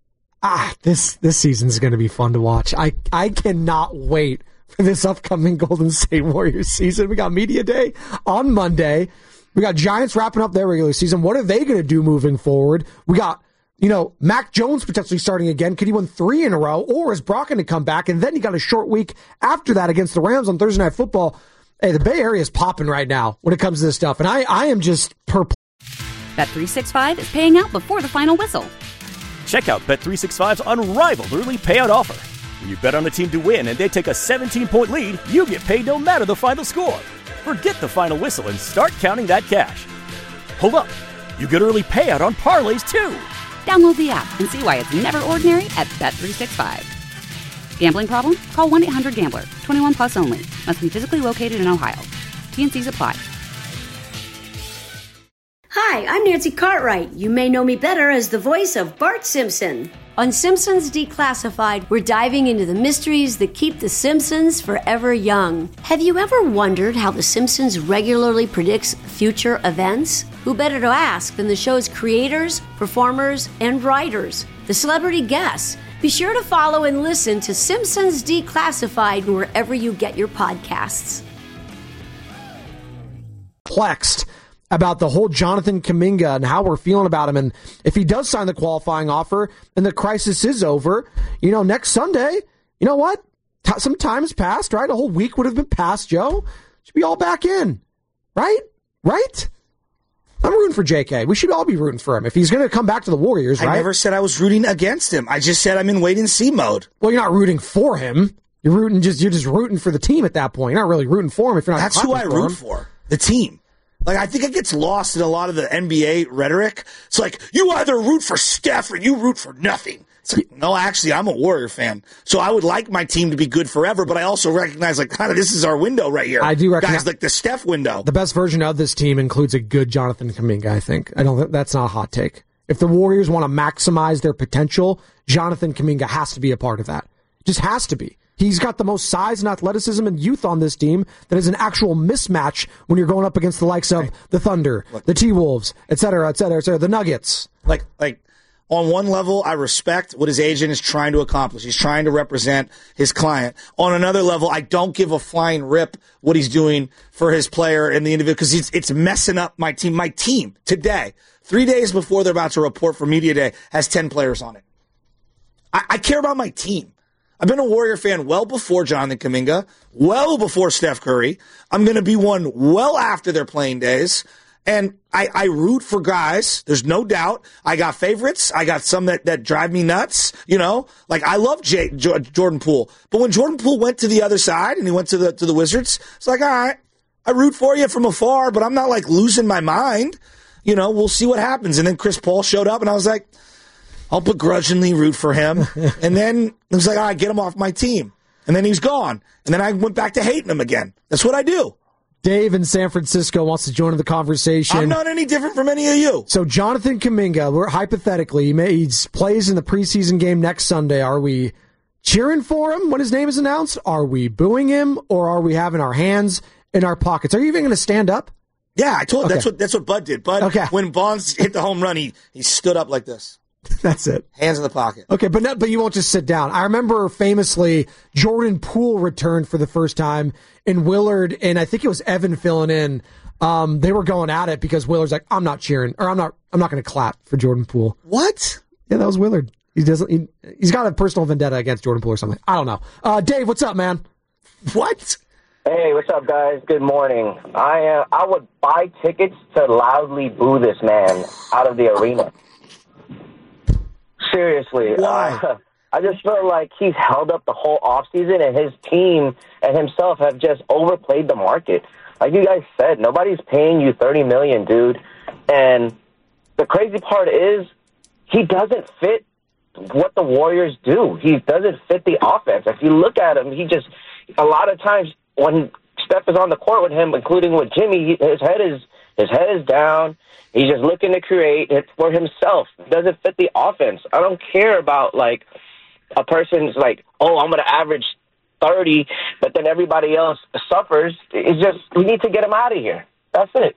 Ah, this this season's going to be fun to watch. I, I cannot wait for this upcoming Golden State Warriors season. We got Media Day on Monday. We got Giants wrapping up their regular season. What are they going to do moving forward? We got, you know, Mac Jones potentially starting again. Could he win three in a row? Or is Brock going to come back? And then he got a short week after that against the Rams on Thursday Night Football. Hey, the Bay Area is popping right now when it comes to this stuff. And I, I am just perplexed. Bet three sixty-five is paying out before the final whistle. Check out Bet three sixty-five's unrivaled early payout offer. When you bet on a team to win and they take a seventeen-point lead, you get paid no matter the final score. Forget the final whistle and start counting that cash. Hold up. You get early payout on parlays, too. Download the app and see why it's never ordinary at Bet three sixty-five. Gambling problem? Call one eight hundred gambler. twenty-one plus only. Must be physically located in Ohio. T N Cs apply. Hi, I'm Nancy Cartwright. You may know me better as the voice of Bart Simpson. On Simpsons Declassified, we're diving into the mysteries that keep The Simpsons forever young. Have you ever wondered how The Simpsons regularly predicts future events? Who better to ask than the show's creators, performers, and writers, the celebrity guests? Be sure to follow and listen to Simpsons Declassified wherever you get your podcasts. Perplexed about the whole Jonathan Kuminga and how we're feeling about him. And if he does sign the qualifying offer and the crisis is over, you know, next Sunday, you know what? T- some time has passed, right? A whole week would have been passed, Joe. Should be all back in, right? Right? I'm rooting for J K. We should all be rooting for him. If he's going to come back to the Warriors, right? I never said I was rooting against him. I just said I'm in wait and see mode. Well, you're not rooting for him. You're rooting just you're just rooting for the team at that point. You're not really rooting for him if you're not. That's who I for root him. for. The team. Like, I think it gets lost in a lot of the N B A rhetoric. It's like, you either root for Steph or you root for nothing. It's like, no, actually, I'm a Warrior fan. So I would like my team to be good forever, but I also recognize, like, kind of this is our window right here. I do recognize. Guys, like the Steph window. The best version of this team includes a good Jonathan Kuminga, I think. I don't. That's not a hot take. If the Warriors want to maximize their potential, Jonathan Kuminga has to be a part of that. Just has to be. He's got the most size and athleticism and youth on this team that is an actual mismatch when you're going up against the likes of the Thunder, the T-Wolves, et cetera, et cetera, et cetera, the Nuggets. Like, like on one level, I respect what his agent is trying to accomplish. He's trying to represent his client. On another level, I don't give a flying rip what he's doing for his player and the individual because it's, it's messing up my team. My team today, three days before they're about to report for Media Day, has ten players on it. I, I care about my team. I've been a Warrior fan well before Jonathan Kuminga, well before Steph Curry. I'm going to be one well after their playing days. And I, I root for guys. There's no doubt. I got favorites. I got some that, that drive me nuts. You know, like I love Jay, J- Jordan Poole. But when Jordan Poole went to the other side and he went to the to the Wizards, it's like, all right, I root for you from afar, but I'm not like losing my mind. You know, we'll see what happens. And then Chris Paul showed up, and I was like, I'll begrudgingly root for him. And then it was like, all right, get him off my team. And then he's gone. And then I went back to hating him again. That's what I do. Dave in San Francisco wants to join the conversation. I'm not any different from any of you. So Jonathan Kuminga, we're hypothetically, he, may, he plays in the preseason game next Sunday. Are we cheering for him when his name is announced? Are we booing him? Or are we having our hands in our pockets? Are you even going to stand up? Yeah, I told okay. that's what that's what Bud did. Bud, okay. when Bonds hit the home run, he, he stood up like this. That's it. Hands in the pocket. Okay, but no, but you won't just sit down. I remember famously Jordan Poole returned for the first time in Willard, and I think it was Evan filling in. Um, they were going at it because Willard's like, I'm not cheering, or I'm not I'm not going to clap for Jordan Poole. What? Yeah, that was Willard. He doesn't. He, he's got a personal vendetta against Jordan Poole or something. I don't know. Uh, Dave, what's up, man? What? Hey, what's up, guys? Good morning. I uh, I would buy tickets to loudly boo this man out of the arena. Seriously. Why? Uh, I just feel like he's held up the whole offseason, and his team and himself have just overplayed the market. Like you guys said, nobody's paying you thirty million dollars, dude. And the crazy part is he doesn't fit what the Warriors do. He doesn't fit the offense. If you look at him, he just – a lot of times when Steph is on the court with him, including with Jimmy, his head is his head is down. He's just looking to create it for himself. It doesn't fit the offense. I don't care about, like, a person's like, oh, I'm going to average thirty, but then everybody else suffers. It's just, we need to get him out of here. That's it.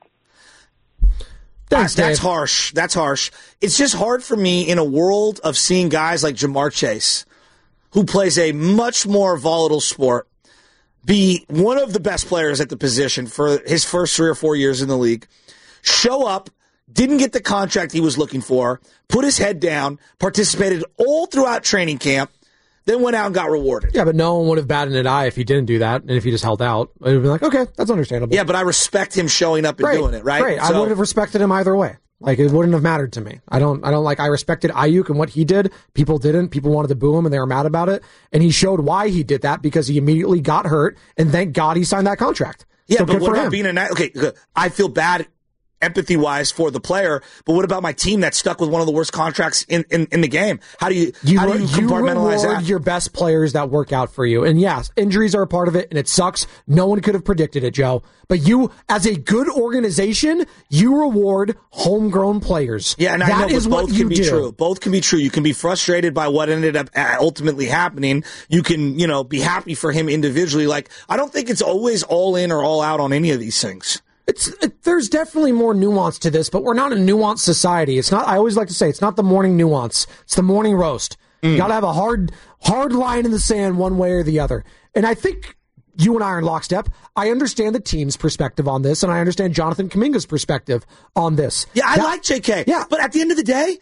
Thanks, That's Dave. harsh. That's harsh. It's just hard for me in a world of seeing guys like Jamar Chase, who plays a much more volatile sport, be one of the best players at the position for his first three or four years in the league, show up, didn't get the contract he was looking for, put his head down, participated all throughout training camp, then went out and got rewarded. Yeah, but no one would have batted an eye if he didn't do that, and if he just held out. It would have been like, okay, that's understandable. Yeah, but I respect him showing up and Great, doing it, right? Great. So, I would have respected him either way. Like, it wouldn't have mattered to me. I don't, I don't like, I respected Ayuk and what he did. People didn't. People wanted to boo him and they were mad about it. And he showed why he did that because he immediately got hurt, and thank God he signed that contract. Yeah, so but good what for about him. being a night? Okay, good. I feel bad empathy-wise for the player, but what about my team that's stuck with one of the worst contracts in, in, in the game? How do you, You, how do you compartmentalize reward that? your best players that work out for you. And yes, injuries are a part of it, and it sucks. No one could have predicted it, Joe. But you, as a good organization, you reward homegrown players. Yeah, and that I know, is but what both you can be do. true. Both can be true. You can be frustrated by what ended up ultimately happening. You can, you know, be happy for him individually. Like, I don't think it's always all in or all out on any of these things. It's it, there's definitely more nuance to this, but we're not a nuanced society. It's not. I always like to say it's not the morning nuance. It's the morning roast. Mm. You got to have a hard hard line in the sand one way or the other. And I think you and I are in lockstep. I understand the team's perspective on this, and I understand Jonathan Kuminga's perspective on this. Yeah, I that, like J K. Yeah, but at the end of the day,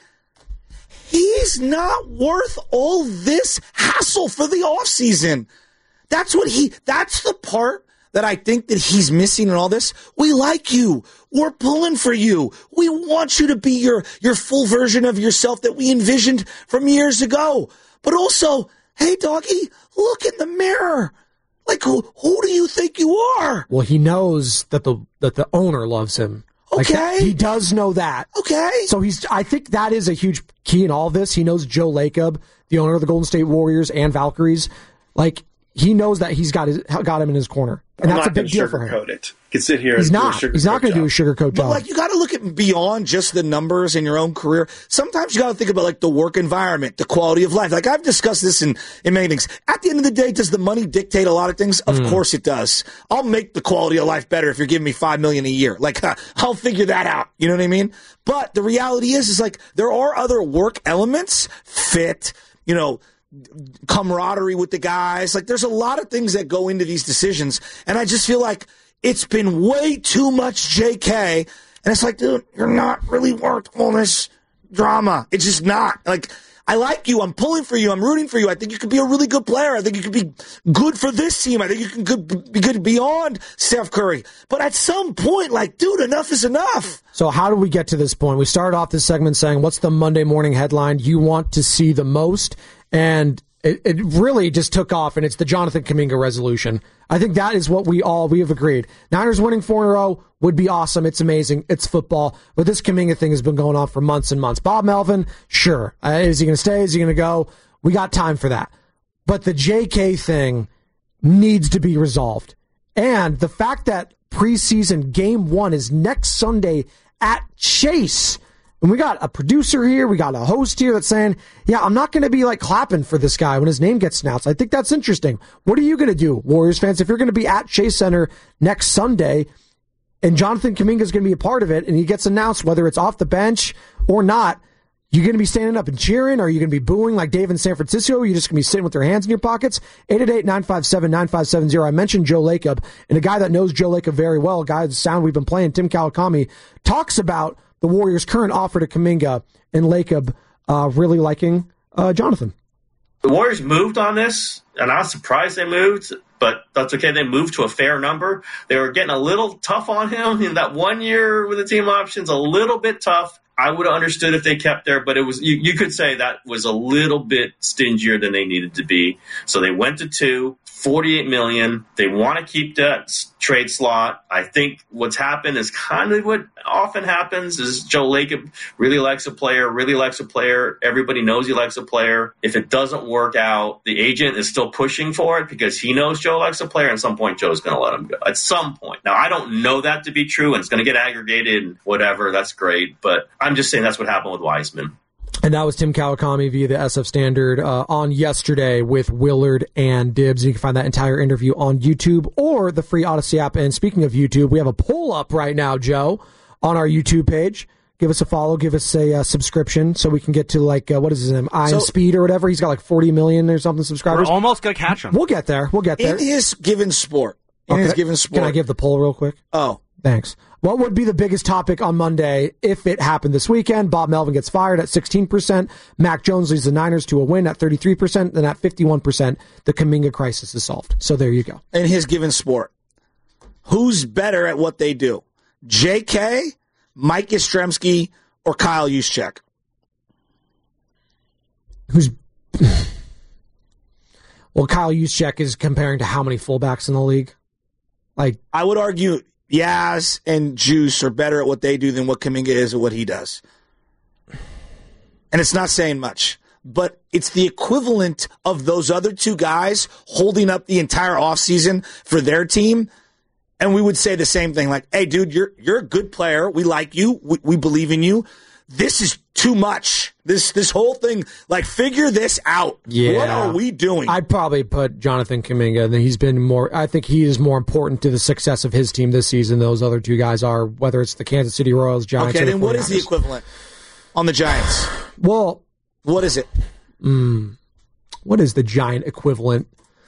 he's not worth all this hassle for the offseason. That's what he. That's the part that I think that he's missing in all this. We like you. We're pulling for you. We want you to be your, your full version of yourself that we envisioned from years ago. But also, hey, doggy, look in the mirror. Like, who, who do you think you are? Well, he knows that the that the owner loves him. Like Okay. that, he does know that. Okay. So he's. I think that is a huge key in all this. He knows Joe Lacob, the owner of the Golden State Warriors and Valkyries. Like, he knows that he's got his, got him in his corner, and I'm that's a not big gonna deal for him. sugarcoat it. He can sit here. He's and not. Do a He's not going to do a sugarcoat But job. like, you got to look at beyond just the numbers in your own career. Sometimes you got to think about like the work environment, the quality of life. Like I've discussed this in, in many things. At the end of the day, does the money dictate a lot of things? Of Mm. course it does. I'll make the quality of life better if you're giving me five million a year. Like uh, I'll figure that out. You know what I mean? But the reality is, is like there are other work elements, fit, you know, camaraderie with the guys. Like there's a lot of things that go into these decisions. And I just feel like it's been way too much J K. And it's like, dude, you're not really worth all this drama. It's just not. Like, I like you. I'm pulling for you. I'm rooting for you. I think you could be a really good player. I think you could be good for this team. I think you can good, be good beyond Steph Curry. But at some point, like, dude, enough is enough. So how do we get to this point? We started off this segment saying, what's the Monday morning headline you want to see the most? And it, it really just took off, and it's the Jonathan Kuminga resolution. I think that is what we all, we have agreed. Niners winning four in a row would be awesome. It's amazing. It's football. But this Kuminga thing has been going on for months and months. Bob Melvin, sure. Uh, is he going to stay? Is he going to go? We got time for that. But the J K thing needs to be resolved. And the fact that preseason game one is next Sunday at Chase. And we got a producer here, we got a host here that's saying, yeah, I'm not going to be like clapping for this guy when his name gets announced. I think that's interesting. What are you going to do, Warriors fans, if you're going to be at Chase Center next Sunday and Jonathan Kuminga is going to be a part of it and he gets announced, whether it's off the bench or not, you going to be standing up and cheering? Or are you going to be booing like Dave in San Francisco? Or are you just going to be sitting with your hands in your pockets? eight eight eight, nine five seven, nine five seven zero. I mentioned Joe Lacob, and a guy that knows Joe Lacob very well, a guy whose sound we've been playing, Tim Kawakami, talks about the Warriors' current offer to Kuminga and Lacob uh, really liking uh, Jonathan. The Warriors moved on this, and I was surprised they moved, but that's okay. They moved to a fair number. They were getting a little tough on him in that one year with the team options, a little bit tough. I would have understood if they kept there, but it was you, you could say that was a little bit stingier than they needed to be. So they went to two, forty-eight million dollars. They want to keep that trade slot. I think what's happened is kind of what often happens is Joe Lacob really likes a player, really likes a player. Everybody knows he likes a player. If it doesn't work out, the agent is still pushing for it because he knows Joe likes a player. At some point, Joe's going to let him go. At some point. Now, I don't know that to be true, and it's going to get aggregated and whatever. That's great, but I'm just saying that's what happened with Wiseman. And that was Tim Kawakami via the S F Standard uh, on yesterday with Willard and Dibbs. You can find that entire interview on YouTube or the free Odyssey app. And speaking of YouTube, we have a poll up right now, Joe, on our YouTube page. Give us a follow, give us a uh, subscription so we can get to like, uh, what is his name? Iron so, Speed or whatever. He's got like forty million or something subscribers. We're almost going to catch him. We'll get there. We'll get there. In his given sport. In okay. his given sport. Can I give the poll real quick? Oh. Thanks. What would be the biggest topic on Monday if it happened this weekend? Bob Melvin gets fired at sixteen percent. Mac Jones leads the Niners to a win at thirty-three percent. And at fifty-one percent, the Kuminga crisis is solved. So there you go. In his given sport. Who's better at what they do? J K, Mike Yastrzemski, or Kyle Juszczyk? Who's... Well, Kyle Juszczyk is comparing to how many fullbacks in the league? Like, I would argue Yaz and Juice are better at what they do than what Kuminga is at what he does. And it's not saying much, but it's the equivalent of those other two guys holding up the entire offseason for their team. And we would say the same thing, like, hey, dude, you're you're a good player. We like you. We, we believe in you. This is too much. This this whole thing, like, figure this out. Yeah. What are we doing? I'd probably put Jonathan Kuminga. He's been more, I think he is more important to the success of his team this season than those other two guys are, whether it's the Kansas City Royals, Giants, okay, or the then what is the equivalent on the Giants? Well, what is it? Mm, what is the Giant equivalent?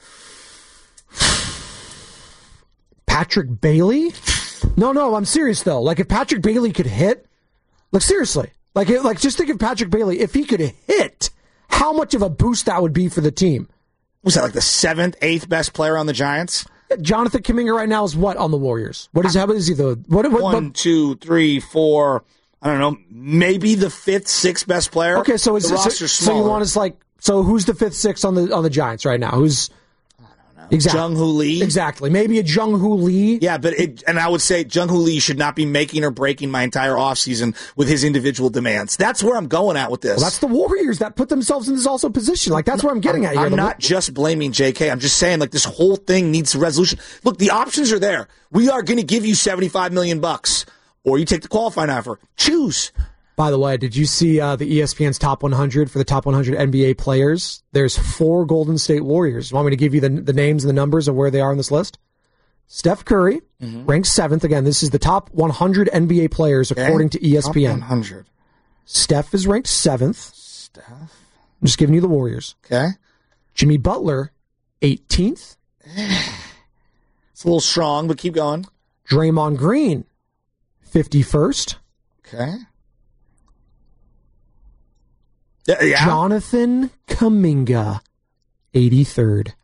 Patrick Bailey? No, no, I'm serious, though. Like, if Patrick Bailey could hit, like, seriously. Like, like, just think of Patrick Bailey. If he could hit, how much of a boost that would be for the team. Was that like the seventh, eighth best player on the Giants? Jonathan Kuminga right now is what on the Warriors? What is, how is he the, what, what, One, what, two, three, four, I don't know, maybe the fifth, sixth best player. Okay, so is the so, roster's so you want us like, so who's the fifth, sixth on the, on the Giants right now? Who's, I don't Exactly. Jung Hoo Lee. Exactly. Maybe a Jung Hoo Lee. Yeah, but it, and I would say Jung Hoo Lee should not be making or breaking my entire offseason with his individual demands. That's where I'm going at with this. Well, that's the Warriors that put themselves in this also position. Like, that's where I'm getting I'm, at here. I'm not just blaming J K. I'm just saying, like, this whole thing needs resolution. Look, the options are there. We are going to give you seventy-five million bucks, or you take the qualifying offer. Choose. By the way, did you see uh, the E S P N's top one hundred for the top one hundred N B A players? There's four Golden State Warriors. Want me to give you the, the names and the numbers of where they are on this list? Steph Curry, mm-hmm. ranked seventh. Again, this is the top one hundred N B A players okay. according to E S P N. Top one hundred. Steph is ranked seventh. Steph. I'm just giving you the Warriors. Okay. Jimmy Butler, eighteenth. It's a little strong, but keep going. Draymond Green, fifty-first. Okay. Yeah, yeah. Jonathan Kuminga, eighty-third.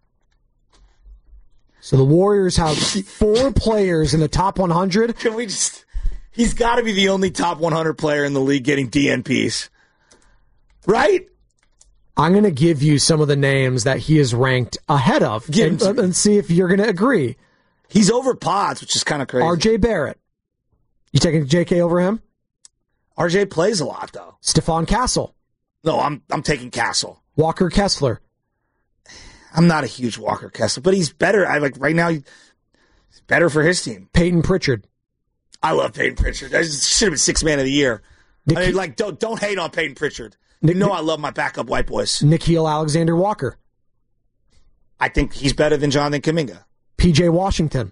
So the Warriors have four players in the top one hundred. Can we just... He's got to be the only top one hundred player in the league getting D N Ps. Right? I'm going to give you some of the names that he is ranked ahead of and, and see if you're going to agree. He's over Pods, which is kind of crazy. R J Barrett. You taking J K over him? R J plays a lot, though. Stephon Castle. No, I'm I'm taking Castle. Walker Kessler. I'm not a huge Walker Kessler, but he's better. I like right now. He's better for his team. Peyton Pritchard. I love Peyton Pritchard. That should have been six man of the year. Nik- I mean, like don't don't hate on Peyton Pritchard. Nik- you know I love my backup white boys. Nickeil Alexander Walker. I think he's better than Jonathan Kuminga. P J Washington.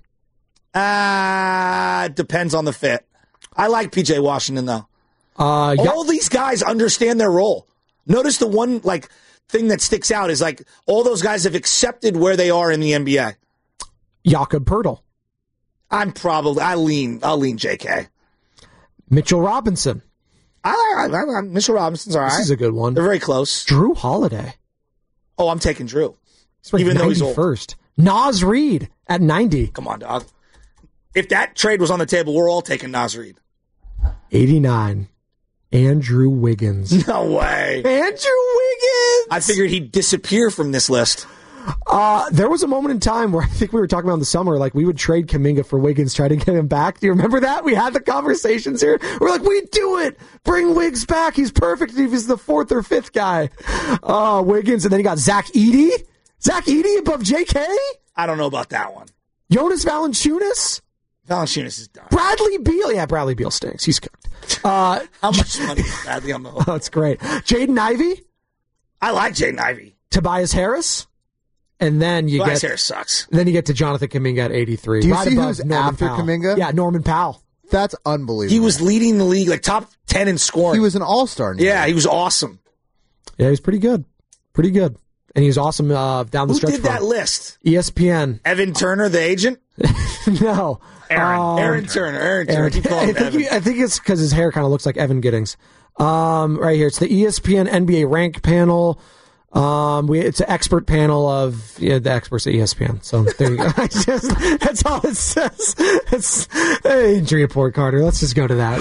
Ah, uh, depends on the fit. I like P J Washington though. Uh, yeah. All these guys understand their role. Notice the one like thing that sticks out is like all those guys have accepted where they are in the N B A. Jakob Poeltl. I'm probably I lean I'll lean J K. Mitchell Robinson. I, I, I, I Mitchell Robinson's all right. This is a good one. They're very close. Drew Holiday. Oh, I'm taking Drew. He's even though he's old. First. Nas Reed at ninety. Come on, dog. If that trade was on the table, we're all taking Nas Reed. eighty-nine. Andrew Wiggins. No way. Andrew Wiggins! I figured he'd disappear from this list. Uh, there was a moment in time where I think we were talking about in the summer, like we would trade Kuminga for Wiggins, try to get him back. Do you remember that? We had the conversations here. We're like, we do it. Bring Wiggs back. He's perfect if he's the fourth or fifth guy. Oh, uh, Wiggins. And then you got Zach Edey. Zach Edey above J K? I don't know about that one. Jonas Valanciunas? Valanciunas is done. Bradley Beal. Yeah, Bradley Beal stinks. He's cooked. Uh, How much money is Bradley on the hook? Oh, that's great. Jaden Ivey? I like Jaden Ivey. Tobias Harris? And then you Tobias get Harris sucks. Then you get to Jonathan Kuminga at eighty-three. Do you right see above who's Norman after Powell. Kuminga? Yeah, Norman Powell. That's unbelievable. He was leading the league, like top ten in scoring. He was an all-star. Yeah, he was awesome. Yeah, he was pretty good. Pretty good. And he was awesome uh, down the Who stretch. Who did that list? E S P N. Evan Turner, the agent? No. Aaron. Um, Aaron Turner. Aaron Turner. Aaron, Keep calling I, him think Evan. he, I think it's because his hair kind of looks like Evan Giddings. Um, right here. It's the E S P N N B A rank panel. Um, we, it's an expert panel of yeah, the experts at E S P N. So there you go. I just, that's all it says. It's hey, injury report, Carter. Let's just go to that.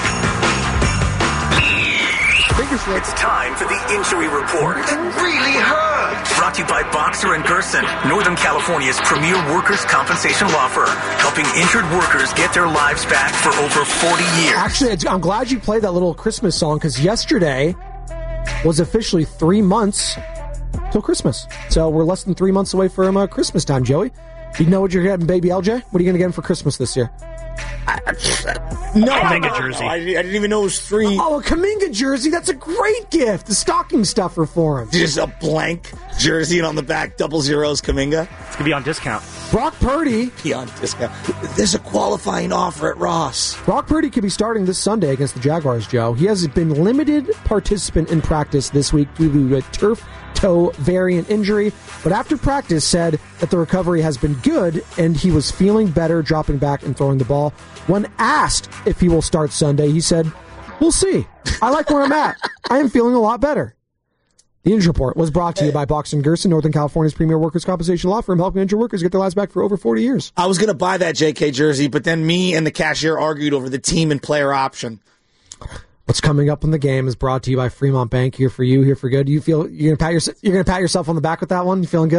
It's time for the injury report. It really hurts. Brought to you by Boxer and Gerson, Northern California's premier workers' compensation law firm, helping injured workers get their lives back for over forty years. Actually, it's, I'm glad you played that little Christmas song because yesterday was officially three months till Christmas. So we're less than three months away from uh, Christmas time, Joey. You know what you're getting, baby L J? What are you going to get him for Christmas this year? I, I, no, Kuminga jersey. I, I didn't even know it was three. Oh, a Kuminga jersey. That's a great gift. The stocking stuffer for him. Just a blank jersey and on the back, double zeros Kuminga. It's going to be on discount. Brock Purdy. Be on discount. There's a qualifying offer at Ross. Brock Purdy could be starting this Sunday against the Jaguars, Joe. He has been limited participant in practice this week due to a turf toe variant injury, but after practice said that the recovery has been good and he was feeling better dropping back and throwing the ball. When asked if he will start Sunday, he said, "We'll see. I like where I'm at. I am feeling a lot better." The Injury Report was brought to you by Boxer and Gerson, Northern California's premier workers' compensation law firm, helping injured workers get their lives back for over forty years. I was going to buy that J K jersey, but then me and the cashier argued over the team and player option. What's coming up in the game is brought to you by Fremont Bank. Here for you, here for good. You feel you're gonna pat your, you're gonna pat yourself on the back with that one. You feeling good?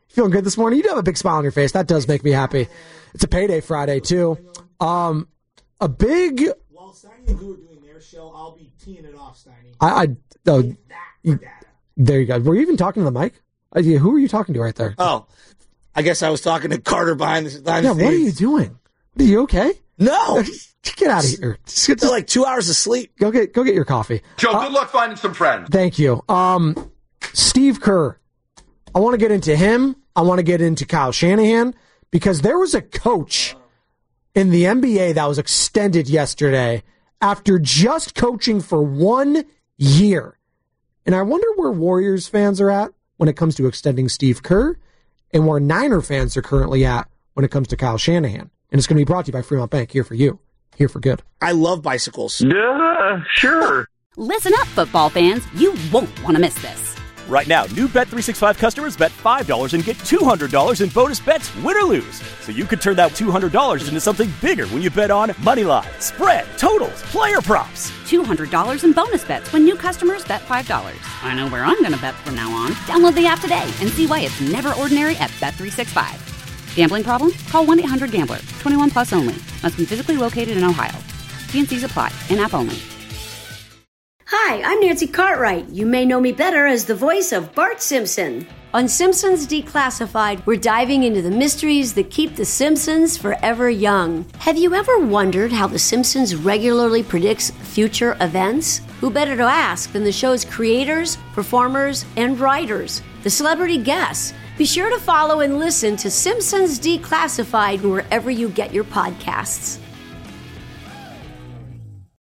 Feeling good this morning? You do have a big smile on your face. That does make me happy. It's a payday Friday, too. Um, a big... While Steiny and Goo are doing their show, I'll be teeing it off, Steiny. I, I oh, you, there you go. Were you even talking to the mic? Uh, yeah, who were you talking to right there? Oh, I guess I was talking to Carter behind the, behind yeah, the scenes. What are you doing? Are you okay? No. Get out of here. Just get like two hours of sleep. Go get go get your coffee. Joe, uh, good luck finding some friends. Thank you. Um, Steve Kerr. I want to get into him. I want to get into Kyle Shanahan because there was a coach in the N B A that was extended yesterday after just coaching for one year. And I wonder where Warriors fans are at when it comes to extending Steve Kerr and where Niner fans are currently at when it comes to Kyle Shanahan. And it's going to be brought to you by Fremont Bank, here for you, here for good. I love bicycles. Duh, sure. Listen up, football fans. You won't want to miss this. Right now, new Bet three sixty-five customers bet five dollars and get two hundred dollars in bonus bets, win or lose. So you could turn that two hundred dollars into something bigger when you bet on money line, spread, totals, player props. two hundred dollars in bonus bets when new customers bet five dollars. I know where I'm going to bet from now on. Download the app today and see why it's never ordinary at Bet three sixty-five. Gambling problem? Call one eight hundred gambler. twenty-one plus only. Must be physically located in Ohio. T and C's apply. In-app only. Hi, I'm Nancy Cartwright. You may know me better as the voice of Bart Simpson. On Simpsons Declassified, we're diving into the mysteries that keep the Simpsons forever young. Have you ever wondered how the Simpsons regularly predicts future events? Who better to ask than the show's creators, performers, and writers, the celebrity guests? Be sure to follow and listen to Simpsons Declassified wherever you get your podcasts.